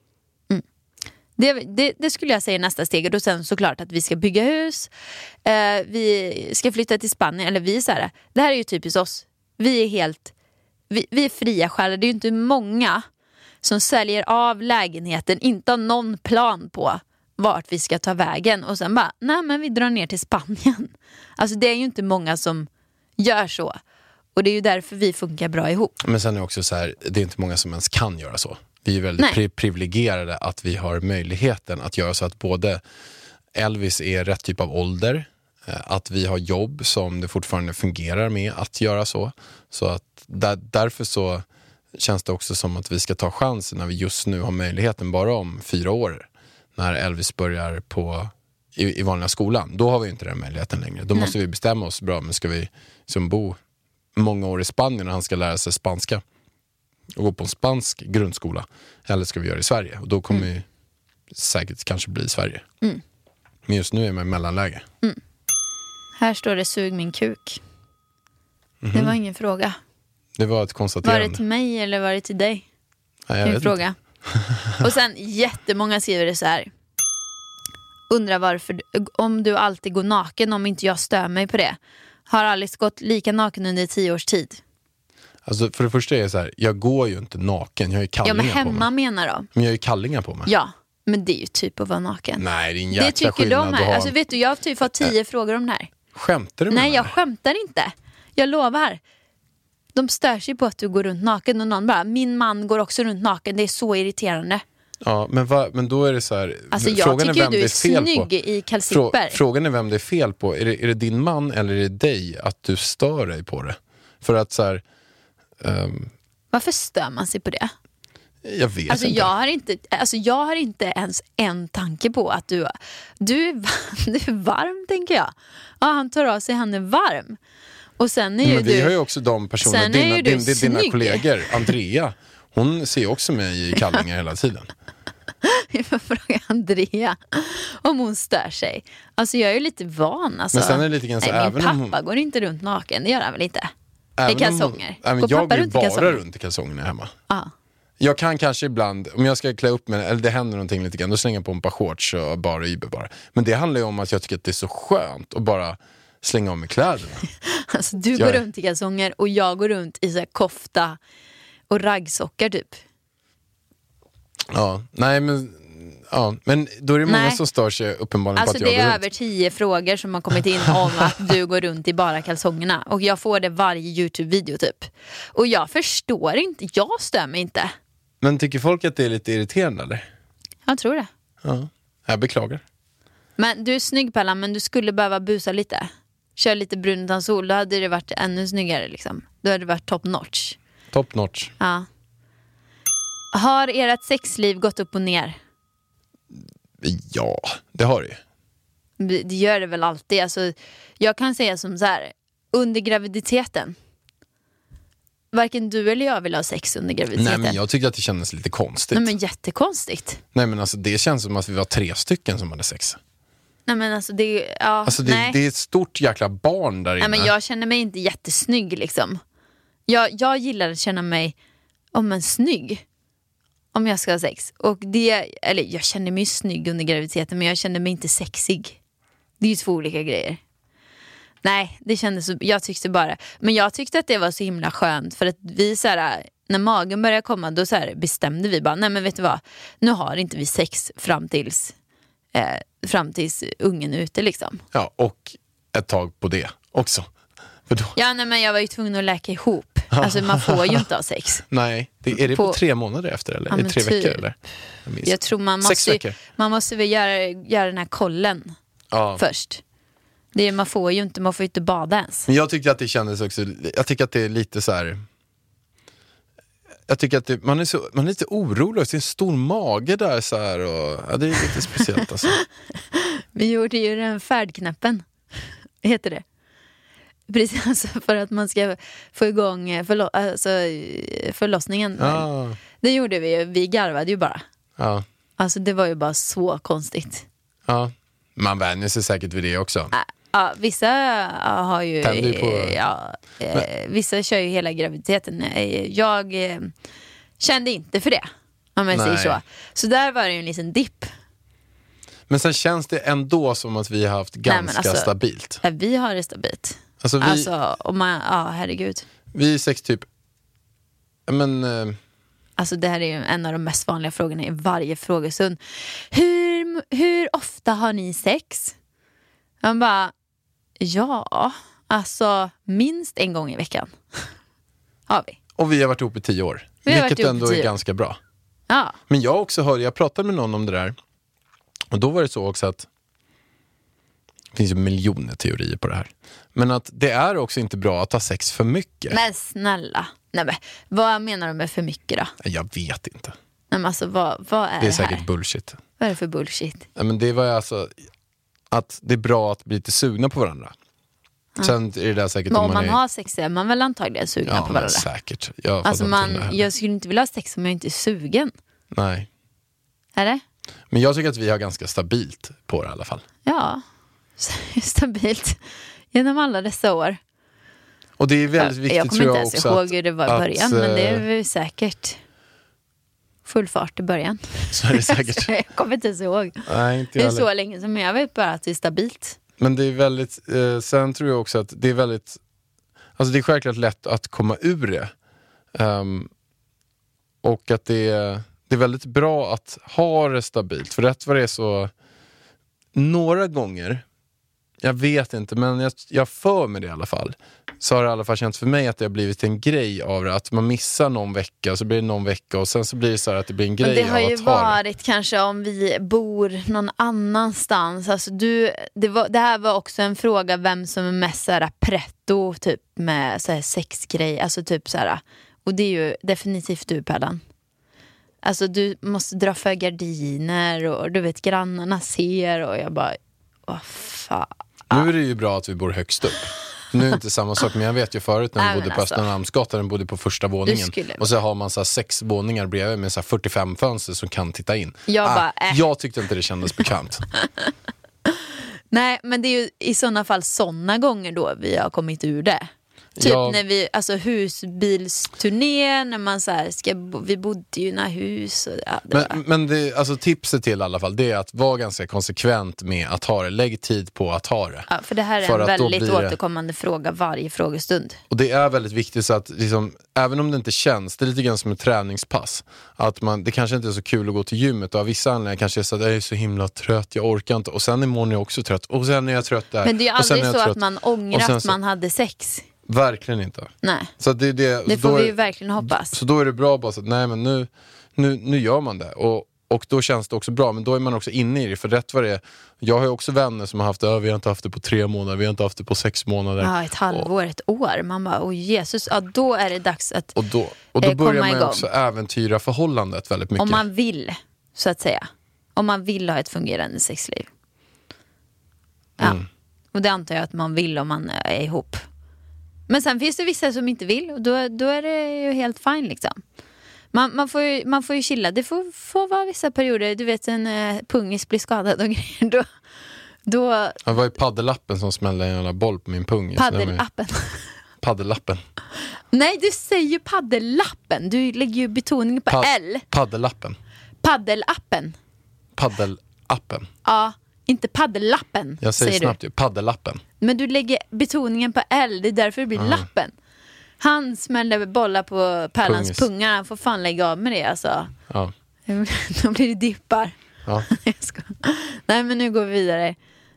Det skulle jag säga är nästa steg. Och då sen såklart att vi ska bygga hus. Vi ska flytta till Spanien. Eller vi så här. Det här är ju typiskt oss. Vi är helt vi är fria själar. Det är ju inte många som säljer av lägenheten. Inte har någon plan på vart vi ska ta vägen. Och sen bara, nej men vi drar ner till Spanien. Alltså det är ju inte många som gör så. Och det är ju därför vi funkar bra ihop. Men sen är det också så här, det är inte många som ens kan göra så. Vi är väldigt privilegierade att vi har möjligheten att göra så att både Elvis är rätt typ av ålder. Att vi har jobb som det fortfarande fungerar med att göra så. Så att därför så känns det också som att vi ska ta chansen när vi just nu har möjligheten bara om 4 år. När Elvis börjar i vanliga skolan. Då har vi inte den möjligheten längre. Då måste vi bestämma oss bra. Men ska vi som bo många år i Spanien och han ska lära sig spanska och gå på en spansk grundskola, eller ska vi göra det i Sverige? Och då kommer vi säkert kanske bli i Sverige. Men just nu är man i mellanläge. Här står det sug min kuk. Det var ingen fråga. Det var ett konstaterande. Var det till mig eller var det till dig? Nej, jag vet fråga. Och sen jättemånga skriver det så här. Undrar varför, om du alltid går naken, om inte jag stör mig på det. Har Alice gått lika naken under 10 års tid? Alltså för det första är det så här, jag går ju inte naken, jag har ju kallingar på mig. Ja, men hemma menar de. Men jag har ju kallingar på mig. Ja, men det är ju typ att vara naken. Nej, det är en jäkla det tycker skillnad de här. Alltså vet du, jag har typ fått 10 frågor om det här. Skämtar du med Nej, mig? jag skämtar inte. Jag lovar. De stör sig på att du går runt naken och någon bara, min man går också runt naken, det är så irriterande. Ja, men då är det så här. Alltså jag frågan tycker är vem du är fel snygg på. i kalsipper. Frågan är vem det är fel på. Är det din man eller är det dig att du stör dig på det? För att så här... Varför stör man sig på det? Jag vet alltså, inte. Jag har inte ens en tanke på att du är varm, tänker jag. Ja, han tar av sig, han är varm. Och sen är ju men vi har ju också de personerna, dina kollegor, Andrea, hon ser också mig i kallingar hela tiden. Jag får fråga Andrea om hon stör sig. Alltså jag är ju lite van. Alltså. Men sen är det lite grann så, min pappa går inte runt naken, det gör han väl inte? I kalsonger. Jag går bara runt i kalsongerna hemma. Jag kan kanske ibland, om jag ska klä upp mig, eller det händer någonting lite grann, då slänger jag på ett par shorts och bara Iber bara. Men det handlar ju om att jag tycker att det är så skönt att bara slänga om mig kläderna. Alltså du går runt i kalsonger och jag går runt i så här kofta och raggsockar typ. Ja, nej men... Ja, men då är det många som stör sig uppenbarligen alltså på att jag det är går över 10 frågor som har kommit in om att du går runt i bara kalsongerna. Och jag får det varje YouTube-video typ. Och jag förstår inte, jag stör mig inte. Men tycker folk att det är lite irriterande eller? Jag tror det. Ja, jag beklagar. Men du är snygg Pallan, men du skulle behöva busa lite. Kör lite brun utan sol, då hade det varit ännu snyggare liksom. Då hade det varit top notch. Top notch. Ja. Har ert sexliv gått upp och ner? Ja, det har det ju. Det gör det väl alltid. Alltså, jag kan säga som så här, under graviditeten. Varken du eller jag vill ha sex under graviditeten. Nej, men jag tyckte att det kändes lite konstigt. Nej, men jättekonstigt. Nej, men alltså det känns som att vi var 3 stycken som hade sex. Nej, men alltså det, ja, alltså det är ett stort jäkla barn där inne. Nej, men jag känner mig inte jättesnygg liksom. Jag gillar att känna mig snygg. Om jag ska ha sex. Och jag känner mig snygg under graviditeten, men jag känner mig inte sexig. Det är ju 2 olika grejer. Nej, det kändes så, jag tyckte bara. Men jag tyckte att det var så himla skönt. För att vi så här, när magen började komma, då så här, bestämde vi bara, nej men vet du vad, nu har inte vi sex fram tills ungen är ute liksom. Ja, och ett tag på det också. För då... Ja, nej, men jag var ju tvungen att läka ihop. Alltså man får ju inte ha sex. Nej, är det på 3 månader efter eller? Ja, är det 3 veckor eller? Jag tror man måste väl göra den här kollen först. Man får ju inte bada ens. Men jag tyckte att det kändes också, jag tycker att det är lite så här. Jag tycker att man är lite orolig, det är en stor mage där så här och ja, det är lite speciellt alltså. Vi gjorde ju den färdknappen. Heter det? Precis, alltså för att man ska få igång förlossningen. Ja. Det gjorde vi ju, vi garvade ju bara. Ja. Alltså det var ju bara så konstigt. Ja, man vänjer sig säkert vid det också. Ja, vissa har ju vissa kör ju hela graviditeten. Jag kände inte för det, om man säger så. Så där var det ju en liten dipp. Men sen känns det ändå som att vi har haft ganska stabilt. Ja, vi har det stabilt. Alltså, herregud. Vi är 6 typ. Men alltså det här är ju en av de mest vanliga frågorna i varje frågestund. Hur ofta har ni sex? Man bara, alltså minst en gång i veckan har vi. Och vi har varit ihop i 10 år. Vilket ändå är ganska bra. Ja. Men jag också jag pratade med någon om det där. Och då var det så också att Det finns ju miljoner teorier på det här. Men att det är också inte bra att ha sex för mycket. Men snälla. Nej, men, vad menar du med för mycket då? Jag vet inte. Nej, men alltså, vad är det här? Det är säkert bullshit. Vad är det för bullshit? Ja, men det var alltså att det är bra att bli lite sugna på varandra. Sen är det där säkert men om man har sex är man väl antagligen sugna på varandra. Ja, säkert. Alltså jag skulle inte vilja ha sex om jag inte är sugen. Nej. Är det? Men jag tycker att vi har ganska stabilt på det i alla fall. Ja, stabilt. Genom alla dessa år. Och det är väldigt viktigt, jag kommer tror inte jag ens också ihåg hur det var i början, men det är väl säkert full fart i början. Så är det säkert. Jag kommer inte ens ihåg. Nej, inte det är heller. så länge som jag vet bara att det är stabilt. Men det är väldigt, sen tror jag också att det är väldigt, alltså det är självklart lätt att komma ur det. Och att det är väldigt bra att ha det stabilt. För rätt vad det är så, några gånger, jag vet inte, men jag för mig det i alla fall. Så har det i alla fall känts för mig att det har blivit en grej av det. Att man missar någon vecka, så blir det någon vecka och sen så blir det så här att det blir en grej av att ha det. Det har ju varit kanske om vi bor någon annanstans. Alltså det här var också en fråga vem som är mest så här pretto typ med så här sexgrej. Alltså typ så här. Och det är ju definitivt du, Pellan. Alltså du måste dra för gardiner och du vet grannarna ser och jag bara, åh fan. Nu är det ju bra att vi bor högst upp. Nu är det inte samma sak, men jag vet ju förut när vi bodde på Östermalmsgatan, bodde på första våningen. Och så har man så här 6 våningar bredvid med så här 45 fönster som kan titta in. Jag tyckte inte det kändes bekant. Nej, men det är ju i sådana fall sådana gånger då vi har kommit ur det. Typ när vi, alltså husbilsturné, när man så här vi bodde ju i några hus och, men det, alltså tipset till i alla fall, det är att vara ganska konsekvent med att ha det. Lägg tid på att ha det. Ja, för det här är en väldigt återkommande fråga varje frågestund. Och det är väldigt viktigt så att liksom, även om det inte känns, det är lite grann som ett träningspass. Att det kanske inte är så kul att gå till gymmet och av vissa anledningar kanske är så att jag är så himla trött, jag orkar inte. Och sen imorgon är jag också trött. Och sen är jag trött där. Men det är ju aldrig så att man ångrar att man hade sex. Verkligen inte. Nej. Så det får vi ju verkligen hoppas. Så då är det bra bara så att nej, men nu gör man det. Och då känns det också bra. Men då är man också inne i det. För rätt vad det är. Jag har ju också vänner som har haft det. Vi har inte haft det på 3 månader. Vi har inte haft det på 6 månader. Ja, ett halvår, ett år. Man bara, åh Jesus. Ja, då är det dags att och då börjar man ju också äventyra förhållandet väldigt mycket. Om man vill, så att säga. Om man vill ha ett fungerande sexliv. Ja. Och det antar jag att man vill om man är ihop. Men sen finns det vissa som inte vill. Och då är det ju helt fine liksom. Man får ju chilla. Det får vara vissa perioder. Du vet, en pungis blir skadad och grejer. Då... Det var ju paddelappen som smällde en jävla boll på min pung. Paddelappen. Paddelappen. Nej, du säger ju paddelappen. Du lägger ju betoningen på L. Paddelappen. Paddelappen. Paddelappen. Ja, inte paddelappen. Jag säger snabbt ju, paddelappen. Men du lägger betoningen på L, det är därför det blir lappen. Han smällde bollar på Pärlans pungar. Han får fan lägga av med det alltså. Ja. Då blir det dippar. Ja. Nej, men nu går vi vidare.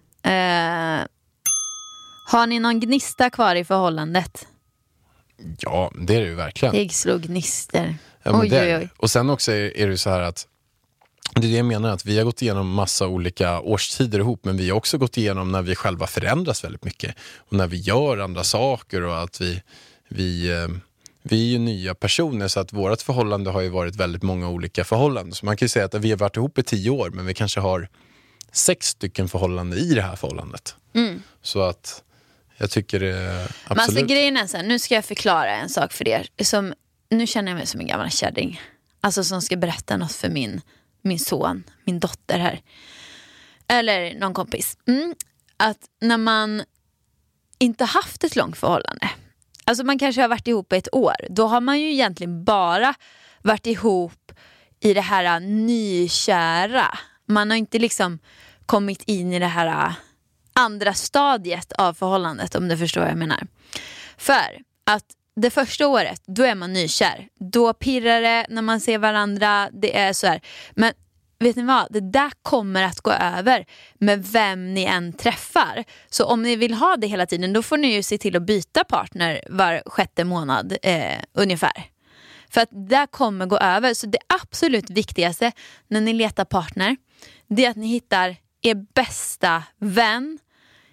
Har ni någon gnista kvar i förhållandet? Ja, det är det ju verkligen. Jag slog gnister. Ja, oj. Och sen också är det så här att det är det jag menar, att vi har gått igenom massa olika årstider ihop, men vi har också gått igenom när vi själva förändras väldigt mycket och när vi gör andra saker och att vi är ju nya personer, så att vårt förhållande har ju varit väldigt många olika förhållanden. Så man kan ju säga att vi har varit ihop i 10 år, men vi kanske har 6 stycken förhållanden i det här förhållandet. Så att jag tycker det absolut. Men alltså grejen är så här, nu ska jag förklara en sak för er. Nu känner jag mig som en gammal kärring. Alltså som ska berätta något för min son, min dotter här. Eller någon kompis. Att när man inte haft ett långt förhållande. Alltså man kanske har varit ihop i 1 år. Då har man ju egentligen bara varit ihop i det här nykära. Man har inte liksom kommit in i det här andra stadiet av förhållandet, om du förstår vad jag menar. För att det första året, då är man nykär. Då pirrar det när man ser varandra. Det är så här. Men vet ni vad? Det där kommer att gå över med vem ni än träffar. Så om ni vill ha det hela tiden, då får ni ju se till att byta partner var 6:e månad ungefär. För att det där kommer gå över. Så det absolut viktigaste när ni letar partner, det är att ni hittar er bästa vän,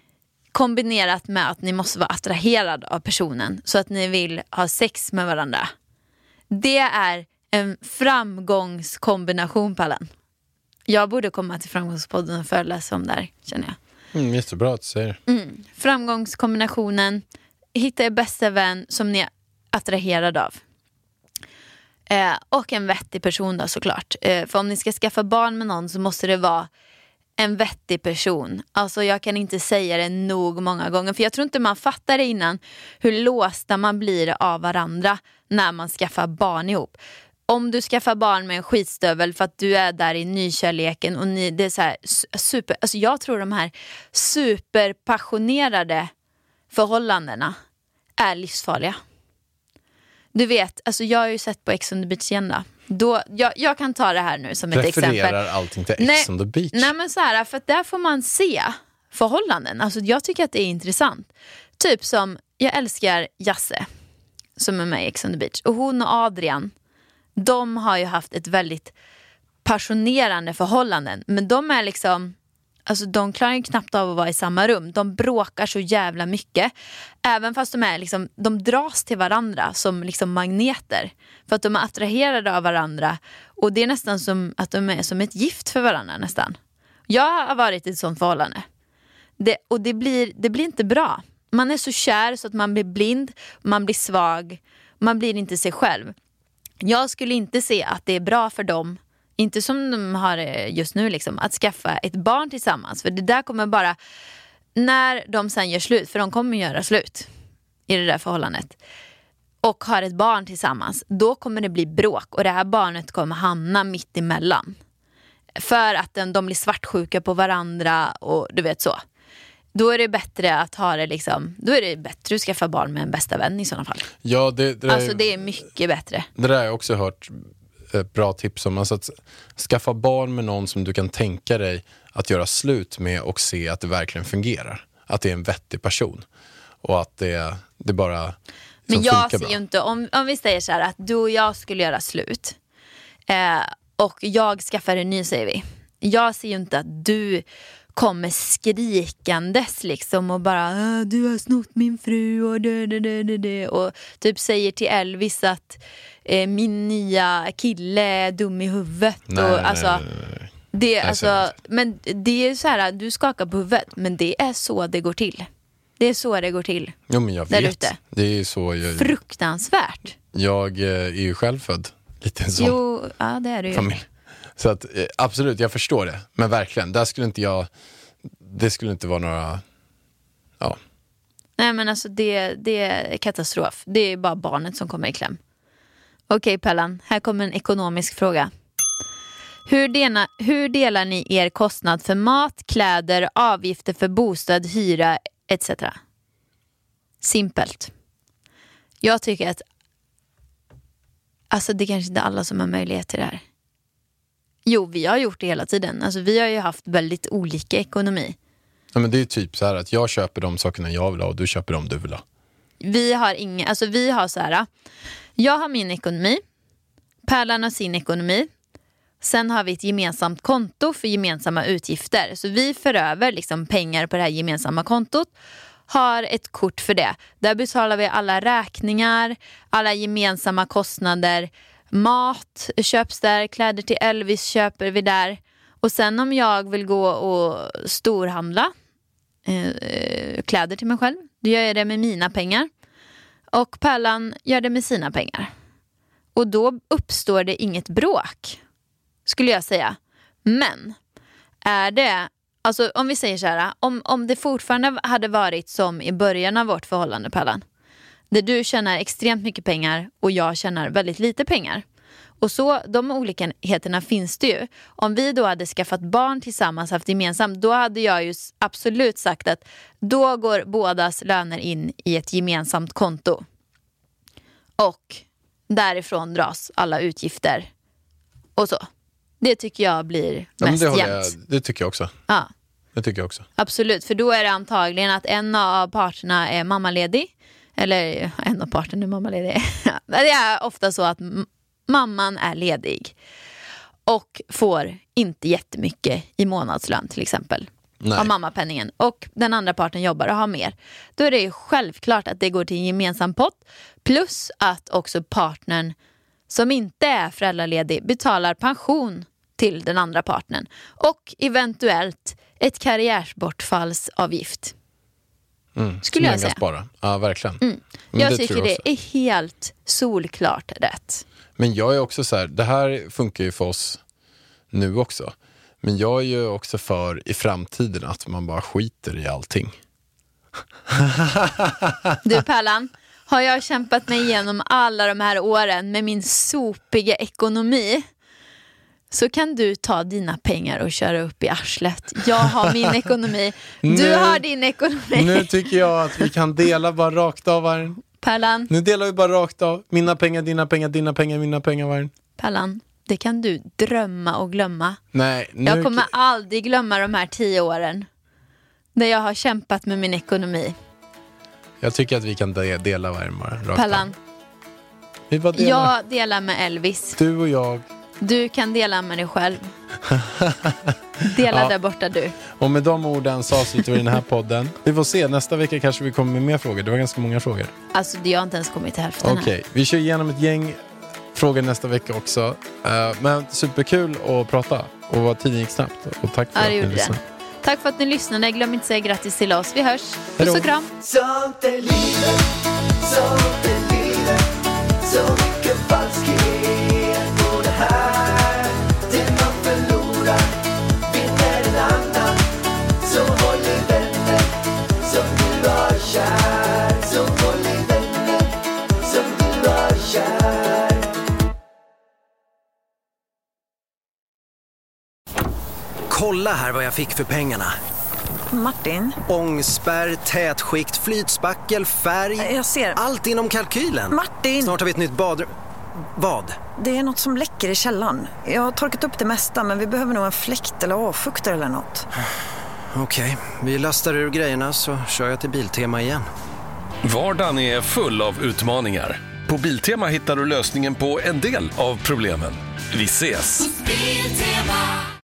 kombinerat med att ni måste vara attraherad av personen så att ni vill ha sex med varandra. Det är en framgångskombination, Pallen. Jag borde komma till Framgångspodden och föreläsa om det här, känner jag. Jättebra att du säger. Framgångskombinationen. Hitta er bästa vän som ni är attraherad av. Och en vettig person då, såklart. För om ni ska skaffa barn med någon så måste det vara en vettig person. Alltså jag kan inte säga det nog många gånger. För jag tror inte man fattar det innan hur låsta man blir av varandra när man skaffar barn ihop. Om du skaffar barn med en skitstövel för att du är där i nykärleken och det är så här super... Alltså jag tror de här superpassionerade förhållandena är livsfarliga. Du vet, alltså jag har ju sett på Ex on the Beach igen då. Jag kan ta det här nu som ett exempel. Refererar allting till Ex on the Beach. Nej men så här, för att där får man se förhållanden. Alltså jag tycker att det är intressant. Typ som, jag älskar Jasse som är med i Ex on the Beach. Och hon och Adrian, de har ju haft ett väldigt passionerande förhållanden. Men de är liksom, alltså de klarar ju knappt av att vara i samma rum. De bråkar så jävla mycket. Även fast de är liksom, de dras till varandra som liksom magneter. För att de är attraherade av varandra. Och det är nästan som att de är som ett gift för varandra nästan. Jag har varit i ett sånt förhållande. Det blir inte bra. Man är så kär så att man blir blind. Man blir svag. Man blir inte sig själv. Jag skulle inte se att det är bra för dem, inte som de har just nu liksom, att skaffa ett barn tillsammans. För det där kommer bara, när de sen gör slut, för de kommer göra slut i det där förhållandet och har ett barn tillsammans, då kommer det bli bråk och det här barnet kommer hamna mitt emellan. För att de blir svartsjuka på varandra och du vet så. Då är det bättre att ha det liksom, då är det bättre att skaffa barn med en bästa vän i sådana fall. Ja, det är mycket bättre. Det där har jag också hört bra tips om. Alltså att skaffa barn med någon som du kan tänka dig att göra slut med och se att det verkligen fungerar. Att det är en vettig person. Och att det bara men jag ser ju inte, om vi säger så här att du och jag skulle göra slut och jag skaffar en ny, säger vi. Jag ser ju inte att du kommer skrikandes liksom och bara du har snott min fru och det och typ säger till Elvis att min nya kille är dum i huvudet. Det alltså, men det är så här, du skakar på huvudet, men det är så det går till. Det är så det går till. Jo, men jag vet. Ute. Det är så fruktansvärt. Jag är ju själv född lite en sån. Jo, ja, det är du ju. Familj. Så att absolut, jag förstår det. Men verkligen, där skulle inte jag, det skulle inte vara några, ja. Nej, men alltså det är katastrof. Det är bara barnet som kommer i kläm. Okej, Pellan, här kommer en ekonomisk fråga. Hur delar ni er kostnad för mat, kläder, avgifter för bostad, hyra etc? Simpelt. Jag tycker att alltså det kanske inte är alla som har möjlighet till det här. Jo, vi har gjort det hela tiden. Alltså vi har ju haft väldigt olika ekonomi. Ja, men det är typ så här att jag köper de sakerna jag vill ha och du köper de du vill ha. Vi har så här. Jag har min ekonomi. Pärlan har sin ekonomi. Sen har vi ett gemensamt konto för gemensamma utgifter. Så vi för över liksom pengar på det här gemensamma kontot. Har ett kort för det. Där betalar vi alla räkningar, alla gemensamma kostnader. Mat köps där, kläder till Elvis köper vi där. Och sen om jag vill gå och storhandla kläder till mig själv, då gör jag det med mina pengar. Och Pärlan gör det med sina pengar. Och då uppstår det inget bråk, skulle jag säga. Men är det, alltså om vi säger så här, om det fortfarande hade varit som i början av vårt förhållande, Pärlan, där du tjänar extremt mycket pengar och jag tjänar väldigt lite pengar. Och så, de olikheterna finns det ju. Om vi då hade skaffat barn tillsammans, haft gemensamt, då hade jag ju absolut sagt att då går bådas löner in i ett gemensamt konto. Och därifrån dras alla utgifter. Och så. Det tycker jag blir mest jämnt. Det tycker jag också. Ja. Det tycker jag också. Absolut, för då är det antagligen att en av parterna är mammaledig. Eller en av parterna är mammaledig. Det är ofta så att mamman är ledig och får inte jättemycket i månadslön till exempel. av mammapenningen och den andra parten jobbar och har mer, då är det ju självklart att det går till en gemensam pott, plus att också partnern som inte är föräldraledig betalar pension till den andra partnern och eventuellt ett karriärsbortfallsavgift. Skulle jag säga. Spara. Ja, verkligen. Jag tycker det är helt solklart rätt. Men jag är också så här, det här funkar ju för oss nu också. Men jag är ju också för i framtiden att man bara skiter i allting. Du Pärlan, har jag kämpat mig igenom alla de här åren med min sopiga ekonomi, så kan du ta dina pengar och köra upp i arslet. Jag har min ekonomi, du har din ekonomi. Nu tycker jag att vi kan dela bara rakt av här. Pärlan. Nu delar vi bara rakt av. Mina pengar, dina pengar, dina pengar, mina pengar var. Pärlan, det kan du drömma och glömma. Nej, nu... Jag kommer aldrig glömma de här 10 åren där jag har kämpat med min ekonomi. Jag tycker att vi kan dela varje rakt Pärlan. av. Vi bara delar. Jag delar med Elvis. Du och jag. Du kan dela med dig själv. Dela där borta du. Och med de orden så avslutar vi den här podden. Vi får se, nästa vecka kanske vi kommer med mer frågor. Det var ganska många frågor. Alltså jag har inte ens kommit till hälften här. Okej, vi kör igenom ett gäng frågor nästa vecka också. Men superkul att prata. Och tiden gick snabbt. Och tack för att ni lyssnade. Tack för att ni lyssnade. Glöm inte att säga grattis till oss. Vi hörs. Puss och kram. Sånt är livet, sånt är livet. Så mycket falskhet på det här. Det man förlorar vinner en annan. Så håll i vänner som du har kär. Så håll i vänner som du har kär. Kolla här vad jag fick för pengarna. Martin? Ångspärr, tätskikt, flytspackel, färg. Jag ser. Allt inom kalkylen. Martin! Snart har vi ett nytt badrum. Vad? Det är något som läcker i källaren. Jag har torkat upp det mesta, men vi behöver nog en fläkt eller avfuktare eller något. Okej, vi lastar ur grejerna så kör jag till Biltema igen. Vardagen är full av utmaningar. På Biltema hittar du lösningen på en del av problemen. Vi ses! Biltema.